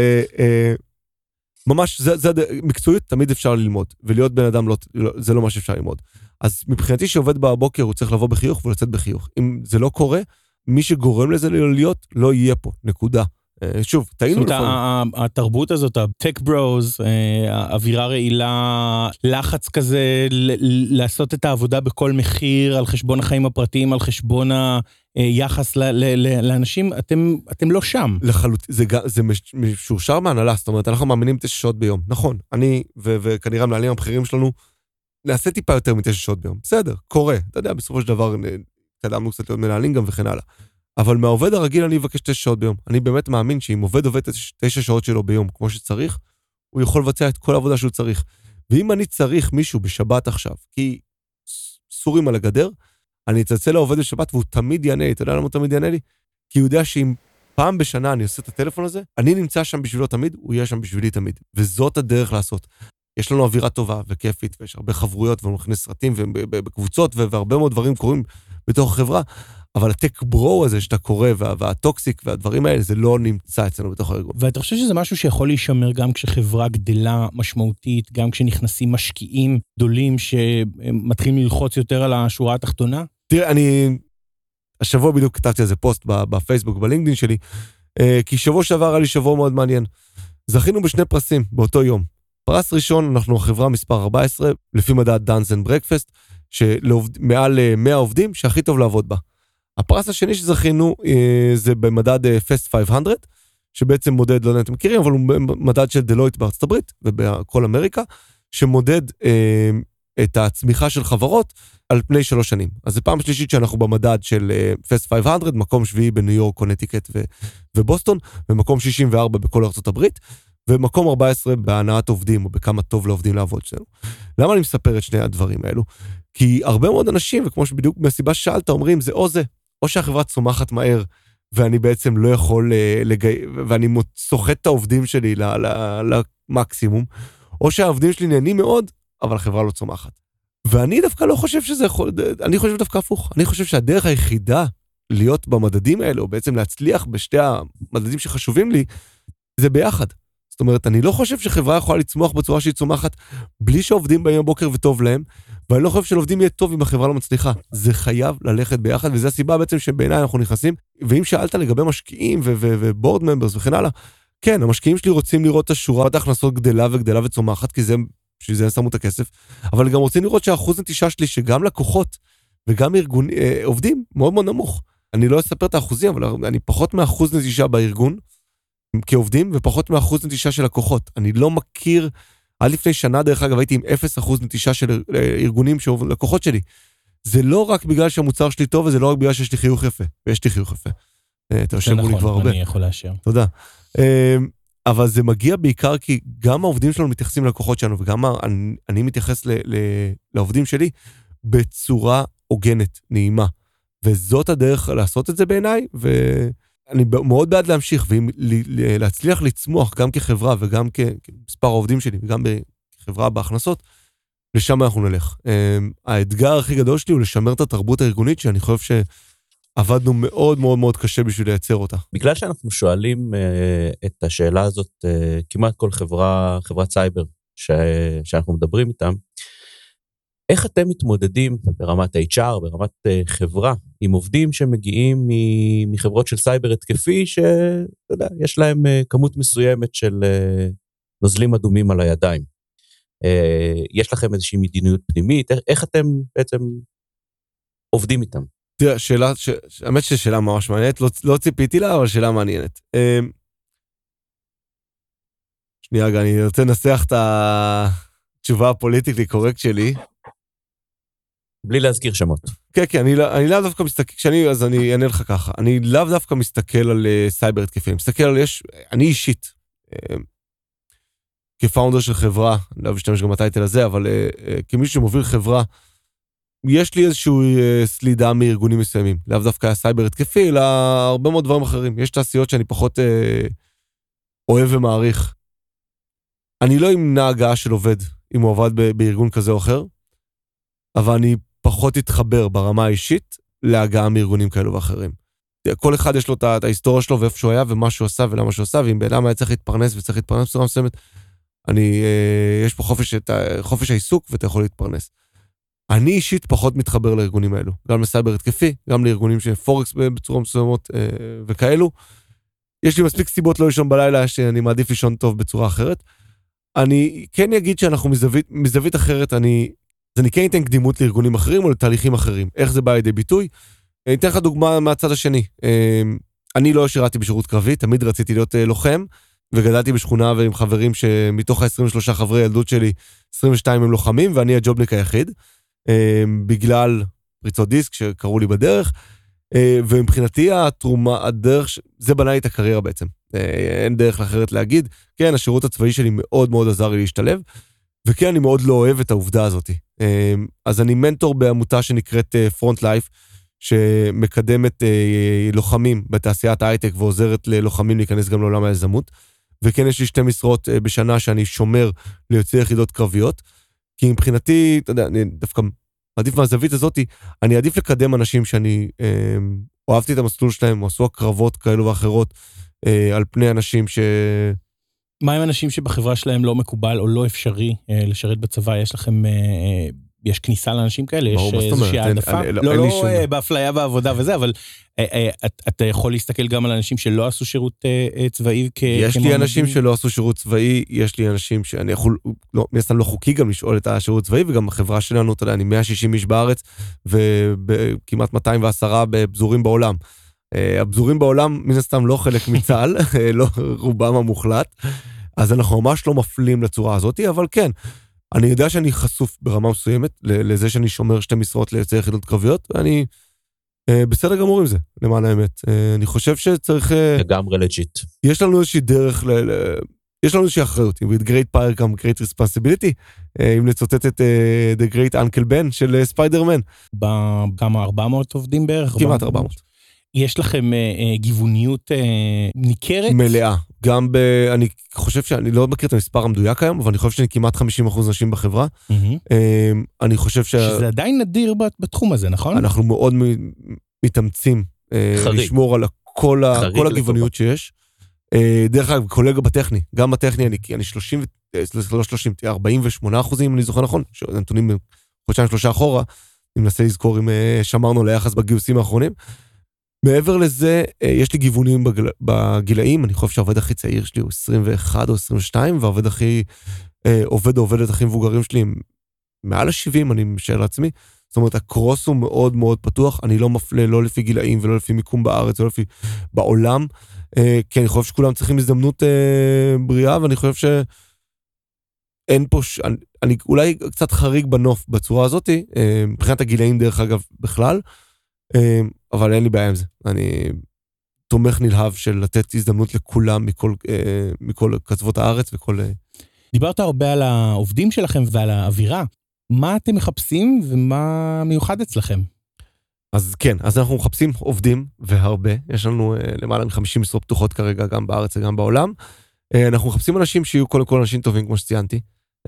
ממש, מקצועית תמיד אפשר ללמוד, ולהיות בן אדם זה לא מה שאפשר ללמוד. אז מבחינתי שעובד בבוקר הוא צריך לבוא בחיוך ולצאת בחיוך. אם זה לא קורה, מי שגורם לזה להיות, לא יהיה פה, נקודה. שוב, טעינו לפעמים. התרבות הזאת, הטק ברוז, האווירה רעילה, לחץ כזה, לעשות את העבודה בכל מחיר, על חשבון החיים הפרטיים, על חשבון היחס לאנשים, אתם לא שם. לחלוטין, זה משורשר מהנהלה, זאת אומרת, אנחנו מאמינים תשע שעות ביום. נכון, אני וכנראה המנהלים הבכירים שלנו, נעשה טיפה יותר מתשע שעות ביום. בסדר, קורה. אתה יודע, בסופו של דבר, קדמנו קצת להיות מנהלים גם וכן הלאה. אבל מהעובד הרגיל אני אבקש תשע שעות ביום. אני באמת מאמין שאם עובד עובד תשע שעות שלו ביום כמו שצריך, הוא יכול לבצע את כל העבודה שהוא צריך. ואם אני צריך מישהו בשבת עכשיו, כי סורים על הגדר, אני אצלצל לעובד בשבת והוא תמיד יענה לי. אתה יודע למה הוא תמיד יענה לי? כי הוא יודע שאם פעם בשנה אני עושה את הטלפון הזה, אני נמצא שם בשבילו תמיד, הוא יהיה שם בשבילי תמיד. וזאת הדרך לעשות. יש לנו אווירה טובה וכיפית, ויש הרבה חברויות, ואנחנו נכנס סרטים ובקבוצות, והרבה מאוד דברים קורים בתוך החברה, אבל הטק ברו הזה שאתה קורא, והטוקסיק והדברים האלה, זה לא נמצא אצלנו בתוך הארגון. ואתה חושב שזה משהו שיכול להישמר גם כשחברה גדלה משמעותית, גם כשנכנסים משקיעים גדולים שמתחילים ללחוץ יותר על השורה התחתונה? תראה, אני השבוע בדיוק כתבתי על זה פוסט בפייסבוק, בלינקדין שלי, כי שבוע שעבר היה לי שבוע מאוד מעניין. זכינו בשני פרסים באותו יום. פרס ראשון, אנחנו החברה מספר ארבע עשרה, לפי מדד דאנס אנד ברקפסט, שמעל מאה עובדים שהכי טוב לעבוד בה. הפרס השני שזכינו זה במדד פסט חמש מאות, שבעצם מודד, לא יודע אם אתם מכירים, אבל הוא מדד של דלויט בארצות הברית ובכל אמריקה, שמודד אה, את הצמיחה של חברות על פני שלוש שנים. אז זו פעם שלישית שאנחנו במדד של פסט חמש מאות, מקום שביעי בניו יורק, קונטיקט ו- ובוסטון, ומקום שישים וארבע בכל ארצות הברית, ומקום ארבע עשרה בהנעת עובדים, או בכמה טוב לעובדים לעבוד שלנו. למה אני מספר את שני הדברים האלו? כי הרבה מאוד אנשים, וכמו שבדיוק מהסיבה ששאלת, אומרים, זה או זה, או שהחברה צומחת מהר, ואני בעצם לא יכול לגי... ואני סוחט את העובדים שלי למקסימום, או שהעובדים שלי נהנים מאוד, אבל החברה לא צומחת. ואני דווקא לא חושב שזה יכול, אני חושב דווקא הפוך. אני חושב שהדרך היחידה להיות במדדים האלה, או בעצם להצליח בשתי המדדים שחשובים לי, זה ביחד. זאת אומרת, אני לא חושב שחברה יכולה לצמוח בצורה שהיא צומחת, בלי שעובדים ביום בוקר וטוב להם, ואני לא חושב שלעובדים יהיה טוב אם החברה לא מצליחה. זה חייב ללכת ביחד, וזו הסיבה בעצם שבעיניי אנחנו נכנסים. ואם שאלת לגבי משקיעים ובורד ממברס וכן הלאה, כן, המשקיעים שלי רוצים לראות את השורת ההכנסות גדלה וגדלה וצומחת, כי זה, שזה שמו את הכסף, אבל גם רוצים לראות שהאחוז נטישה שלי, שגם לקוחות וגם ארגון, אה, עובדים, מאוד מאוד נמוך. אני לא אספר את האחוזים, אבל אני פחות מאחוז נטישה בארגון, כעובדים, ופחות מאחוז נטישה של לקוחות. אני לא מכיר, עד לפני שנה, דרך אגב, הייתי עם אפס אחוז נטישה של ארגונים של לקוחות שלי. זה לא רק בגלל שהמוצר שלי טוב, וזה לא רק בגלל שיש לי חיוך יפה, ויש לי חיוך יפה. זה נכון, אני יכול לאשר. תודה. אבל זה מגיע בעיקר כי גם העובדים שלנו מתייחסים ללקוחות שלנו, וגם אני, אני מתייחס ל, ל, לעובדים שלי בצורה הוגנת, נעימה. וזאת הדרך לעשות את זה בעיניי, ואני מאוד בעד להמשיך, ולהצליח לצמוח גם כחברה, וגם כמספר העובדים שלי, וגם כחברה בהכנסות, לשם אנחנו נלך. האתגר הכי גדול שלי הוא לשמר את התרבות הארגונית, שאני חושב שעבדנו מאוד מאוד מאוד קשה בשביל לייצר אותה. בגלל שאנחנו שואלים uh, את השאלה הזאת, uh, כמעט כל חברה, חברת סייבר ש... שאנחנו מדברים איתם, איך אתם מתמודדים ברמת אייץ' אר, ברמת uh, חברה, עם עובדים שמגיעים מ... מחברות של סייבר התקפי, שאתה יודע, יש להם uh, כמות מסוימת של uh, נוזלים אדומים על הידיים. Uh, יש לכם איזושהי מדיניות פנימית, איך, איך אתם בעצם עובדים איתם? תראה, שאלה, ש... האמת ששאלה ממש מעניינת, לא, לא ציפיתי לה, אבל שאלה מעניינת. Uh, שנייה, רגע, אני רוצה לנסח את התשובה הפוליטיקלי קורקט שלי. בלי להזכיר שמות. כן, כן, אני, אני לאו דווקא מסתכל, כשאני, אז אני אענה לך ככה, אני לאו דווקא מסתכל על uh, סייבר התקפי, אני מסתכל על, יש, אני אישית, uh, כפאונדר של חברה, אני לא משתמש גם בטייטל הזה, אבל uh, uh, כמישהו שמוביל חברה, יש לי איזשהו uh, סלידה מארגונים מסוימים, לאו דווקא הסייבר התקפי, אלא הרבה מאוד דברים אחרים. יש תעשיות שאני פחות uh, אוהב ומעריך. אני לא אמנע הגעה של עובד, אם הוא עבד ב- בארגון כזה או אחר, אבל אני פחות התחבר ברמה האישית להגעה מארגונים כאלו ואחרים. כל אחד יש לו את, את ההיסטוריה שלו ואיפה שהוא היה ומה שהוא עשה ולמה שהוא עשה, ואם בעולם היה צריך להתפרנס וצריך להתפרנס בצורה מסוימת, אני, אה, יש פה חופש, את, חופש העיסוק ואתה יכול להתפרנס. אני אישית פחות מתחבר לארגונים האלו, גם לסייבר התקפי, גם לארגונים של פורקס בצורה מסוימות אה, וכאלו. יש לי מספיק סיבות לא לישון בלילה שאני מעדיף לישון טוב בצורה אחרת. אני כן אגיד שאנחנו מזווית, מזווית אחרת, אני, אז אני כן אתן קדימות לארגונים אחרים או לתהליכים אחרים. איך זה בא לידי ביטוי? אני אתן לך דוגמה מהצד השני. אני לא שירתי בשירות קרבי, תמיד רציתי להיות לוחם, וגדלתי בשכונה ועם חברים שמתוך ה-עשרים ושלושה חברי ילדות שלי, עשרים ושתיים הם לוחמים, ואני הג'ובניק היחיד, בגלל פריצות דיסק שקראו לי בדרך, ומבחינתי התרומה, הדרך, זה בנה לי את הקריירה בעצם. אין דרך אחרת להגיד. כן, השירות הצבאי שלי מאוד מאוד עזר לי להשתלב, וכן, אני מאוד לא אוהב את העובדה הזאת. אז אני מנטור בעמותה שנקראת Front Life, שמקדמת לוחמים בתעשיית ההייטק, ועוזרת ללוחמים להיכנס גם לעולם היזמות. וכן, יש לי שתי משרות בשנה שאני שומר ליוצאי יחידות קרביות, כי מבחינתי, אתה יודע, אני דווקא עדיף מהזווית הזאת, אני עדיף לקדם אנשים שאני אוהבתי את המסלול שלהם, או עשו הקרבות כאלו ואחרות, על פני אנשים ש... מה עם אנשים שבחברה שלהם לא מקובל או לא אפשרי לשרת בצבא? יש לכם יש כניסה לאנשים כאלה, יש ברור, מה זאת איזושהי אומרת? אין- העדפה, אני- לא אין לי לא שום- אה, באפליה בעבודה וזה, אבל אה, אה, את- אתה יכול להסתכל גם על אנשים שלא עשו שירות אה, אה, צבאי כ- יש לי כמועמדים? אנשים שלא עשו שירות צבאי, יש לי אנשים שאני יכול, לא, מן הסתם לא חוקי גם לשאול את השירות צבאי, וגם החברה שלנו, אתה יודע, אני מאה ושישים איש בארץ, וכמעט מאתיים ועשרה בפזורים בעולם. אה, הפזורים בעולם, מן הסתם לא חלק מצה"ל, אה, לא רובם המוחלט, אז אנחנו ממש לא מפלים לצורה הזאת, אבל כן, אני יודע שאני חשוף ברמה מסוימת, ל- לזה שאני שומר שתי משרות ליוצאי יחידות קרביות, ואני אה, בסדר גמור עם זה, למען האמת. אה, אני חושב שצריך... אה, לגמרי לג'יט. יש לנו איזושהי דרך, ל, ל, יש לנו איזושהי אחריות, with great power come great responsibility, אה, אם לצוטט את אה, The Great Uncle Ben של אה, ספיידרמן, בכמה ארבע מאות עובדים בערך? כמעט ארבע מאות. יש לכם אה, אה, גיווניות אה, ניכרת? מלאה. גם ב... אני חושב שאני לא מכיר את המספר המדויק היום, אבל אני חושב שאני כמעט חמישים אחוז נשים בחברה. מהמם. אה, אני חושב ש... שזה עדיין נדיר בת- בתחום הזה, נכון? אנחנו מאוד מ- מתאמצים אה, חריג. לשמור על כל, ה- חריג כל הגווניות שיש. אה, דרך אגב, קולגה בטכני, גם בטכני אני, אני שלושים, ו- אה, לא שלושים, ארבעים ושמונה אחוזים, אם אני זוכר נכון, נתונים חודשיים שלושה אחורה, אני מנסה לזכור אם אה, שמרנו ליחס בגיוסים האחרונים. מעבר לזה, אה, יש לי גיוונים בגל, בגילאים, אני חושב שהעובד הכי צעיר שלי הוא עשרים ואחת או עשרים ושתיים, והעובד הכי, אה, עובד או עובדת הכי מבוגרים שלי הם מעל ה-שבעים, אני משאר לעצמי. זאת אומרת, הקרוס הוא מאוד מאוד פתוח, אני לא מפלה לא לפי גילאים ולא לפי מיקום בארץ, ולא לפי בעולם, אה, כי אני חושב שכולם צריכים הזדמנות אה, בריאה, ואני חושב שאין פה, ש... אני, אני אולי קצת חריג בנוף בצורה הזאת, אה, מבחינת הגילאים דרך אגב בכלל, אה, אבל אין לי בעיה עם זה. אני תומך נלהב של לתת הזדמנות לכולם מכל, אה, מכל קצוות הארץ וכל... אה... דיברת הרבה על העובדים שלכם ועל האווירה. מה אתם מחפשים ומה מיוחד אצלכם? אז כן, אז אנחנו מחפשים עובדים והרבה, יש לנו uh, למעלה מ-חמישים משרות פתוחות כרגע גם בארץ וגם בעולם. Uh, אנחנו מחפשים אנשים שיהיו קודם כל אנשים טובים כמו שציינתי, uh,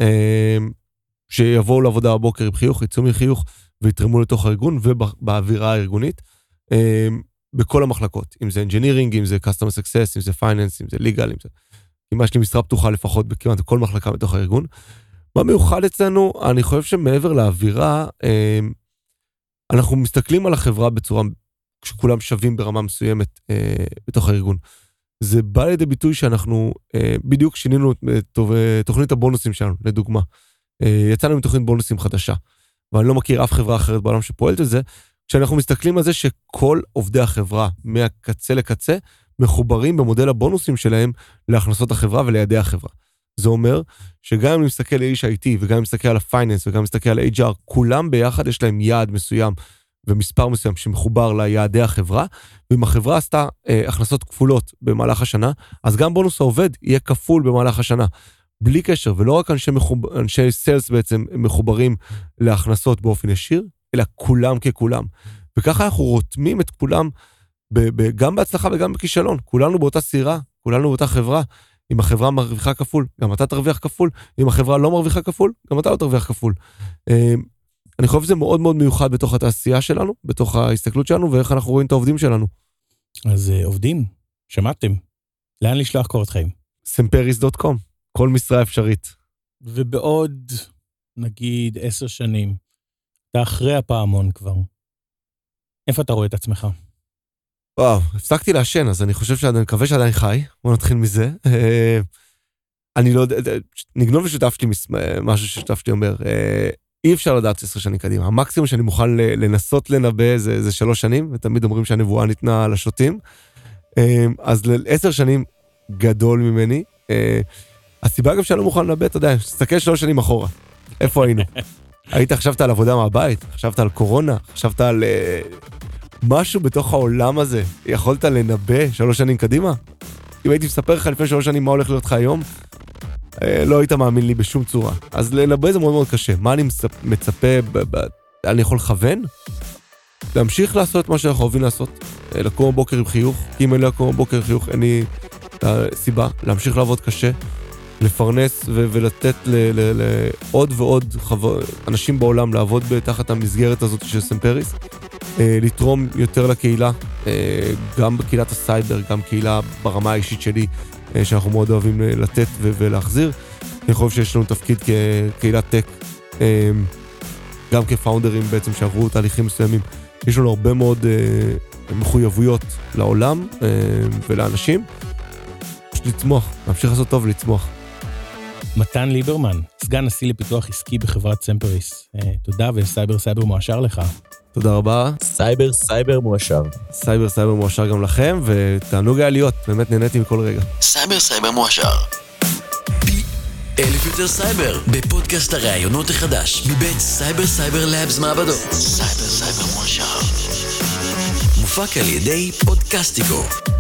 שיבואו לעבודה בבוקר עם חיוך, יצאו מחיוך ויתרמו לתוך הארגון ובאווירה הארגונית, uh, בכל המחלקות, אם זה engineering, אם זה customer success, אם זה finance, אם זה legal, אם זה... אם יש לי משרה פתוחה לפחות בכמעט כל מחלקה בתוך הארגון. מה מיוחד אצלנו? אני חושב שמעבר לאווירה, uh, אנחנו מסתכלים על החברה בצורה, כשכולם שווים ברמה מסוימת אה, בתוך הארגון. זה בא לידי ביטוי שאנחנו אה, בדיוק שינינו את אה, תוכנית הבונוסים שלנו, לדוגמה. אה, יצאנו עם תוכנית בונוסים חדשה, ואני לא מכיר אף חברה אחרת בעולם שפועלת את זה, כשאנחנו מסתכלים על זה שכל עובדי החברה, מהקצה לקצה, מחוברים במודל הבונוסים שלהם להכנסות החברה ולידי החברה. זה אומר שגם אם אני מסתכל על איש איי טי, וגם אם אני מסתכל על הפייננס, וגם אם אני מסתכל על אייץ' אר, כולם ביחד יש להם יעד מסוים, ומספר מסוים שמחובר ליעדי החברה, ואם החברה עשתה אה, הכנסות כפולות במהלך השנה, אז גם בונוס העובד יהיה כפול במהלך השנה, בלי קשר, ולא רק אנשי, מחוב... אנשי סיילס בעצם מחוברים להכנסות באופן ישיר, אלא כולם ככולם. וככה אנחנו רותמים את כולם, ב- ב- גם בהצלחה וגם בכישלון, כולנו באותה סירה, כולנו באותה חברה, אם החברה מרוויחה כפול, גם אתה תרוויח כפול, אם החברה לא מרוויחה כפול, גם אתה לא תרוויח כפול. אני חושב שזה מאוד מאוד מיוחד בתוך התעשייה שלנו, בתוך ההסתכלות שלנו, ואיך אנחנו רואים את העובדים שלנו. אז עובדים, שמעתם? לאן לשלוח קורות חיים? סמפריס דוט קום, כל משרה אפשרית. ובעוד, נגיד, עשר שנים, אתה אחרי הפעמון כבר. איפה אתה רואה את עצמך? וואו, הפסקתי לעשן, אז אני חושב שאני מקווה שעדיין חי. בוא נתחיל מזה. אני לא יודע, נגנוב ושותף שלי משהו ששותף שלי אומר, אי אפשר לדעת עשר שנים קדימה. המקסימום שאני מוכן לנסות לנבא זה, זה שלוש שנים, ותמיד אומרים שהנבואה ניתנה לשוטים. אז לעשר שנים גדול ממני. הסיבה גם שאני לא מוכן לנבא, אתה יודע, תסתכל שלוש שנים אחורה. איפה היינו? היית חשבת על עבודה מהבית? חשבת על קורונה? חשבת על... משהו בתוך העולם הזה, יכולת לנבא שלוש שנים קדימה? אם הייתי מספר לך לפני שלוש שנים מה הולך להיות לך היום, לא היית מאמין לי בשום צורה. אז לנבא זה מאוד מאוד קשה. מה אני מצפה, אני יכול לכוון? להמשיך לעשות מה שאנחנו אוהבים לעשות, לקום בבוקר עם חיוך, כי אם אין לי לקום בבוקר עם חיוך, אין לי סיבה, להמשיך לעבוד קשה, לפרנס ולתת לעוד ועוד אנשים בעולם לעבוד בתחת המסגרת הזאת של סמפריס, לתרום יותר לקהילה, גם בקהילת הסייבר, גם קהילה ברמה האישית שלי, שאנחנו מאוד אוהבים לתת ולהחזיר. אני חושב שיש לנו תפקיד כקהילת טק, גם כפאונדרים בעצם שעברו תהליכים מסוימים, יש לנו הרבה מאוד אה, מחויבויות לעולם אה, ולאנשים. פשוט לצמוח, להמשיך לעשות טוב ולצמוח. מתן ליברמן, סגן נשיא לפיתוח עסקי בחברת סמפריס. אה, תודה וסייבר סייבר מואשר לך. תודה רבה. סייבר סייבר מואשר. סייבר סייבר מואשר גם לכם, ותענוג היה להיות, באמת נהניתי מכל רגע. סייבר סייבר מואשר. פי אלף יותר סייבר, בפודקאסט הראיונות החדש, מבית סייבר סייבר לאבס מעבדות. סייבר סייבר מואשר. מופק על ידי פודקאסטיקו.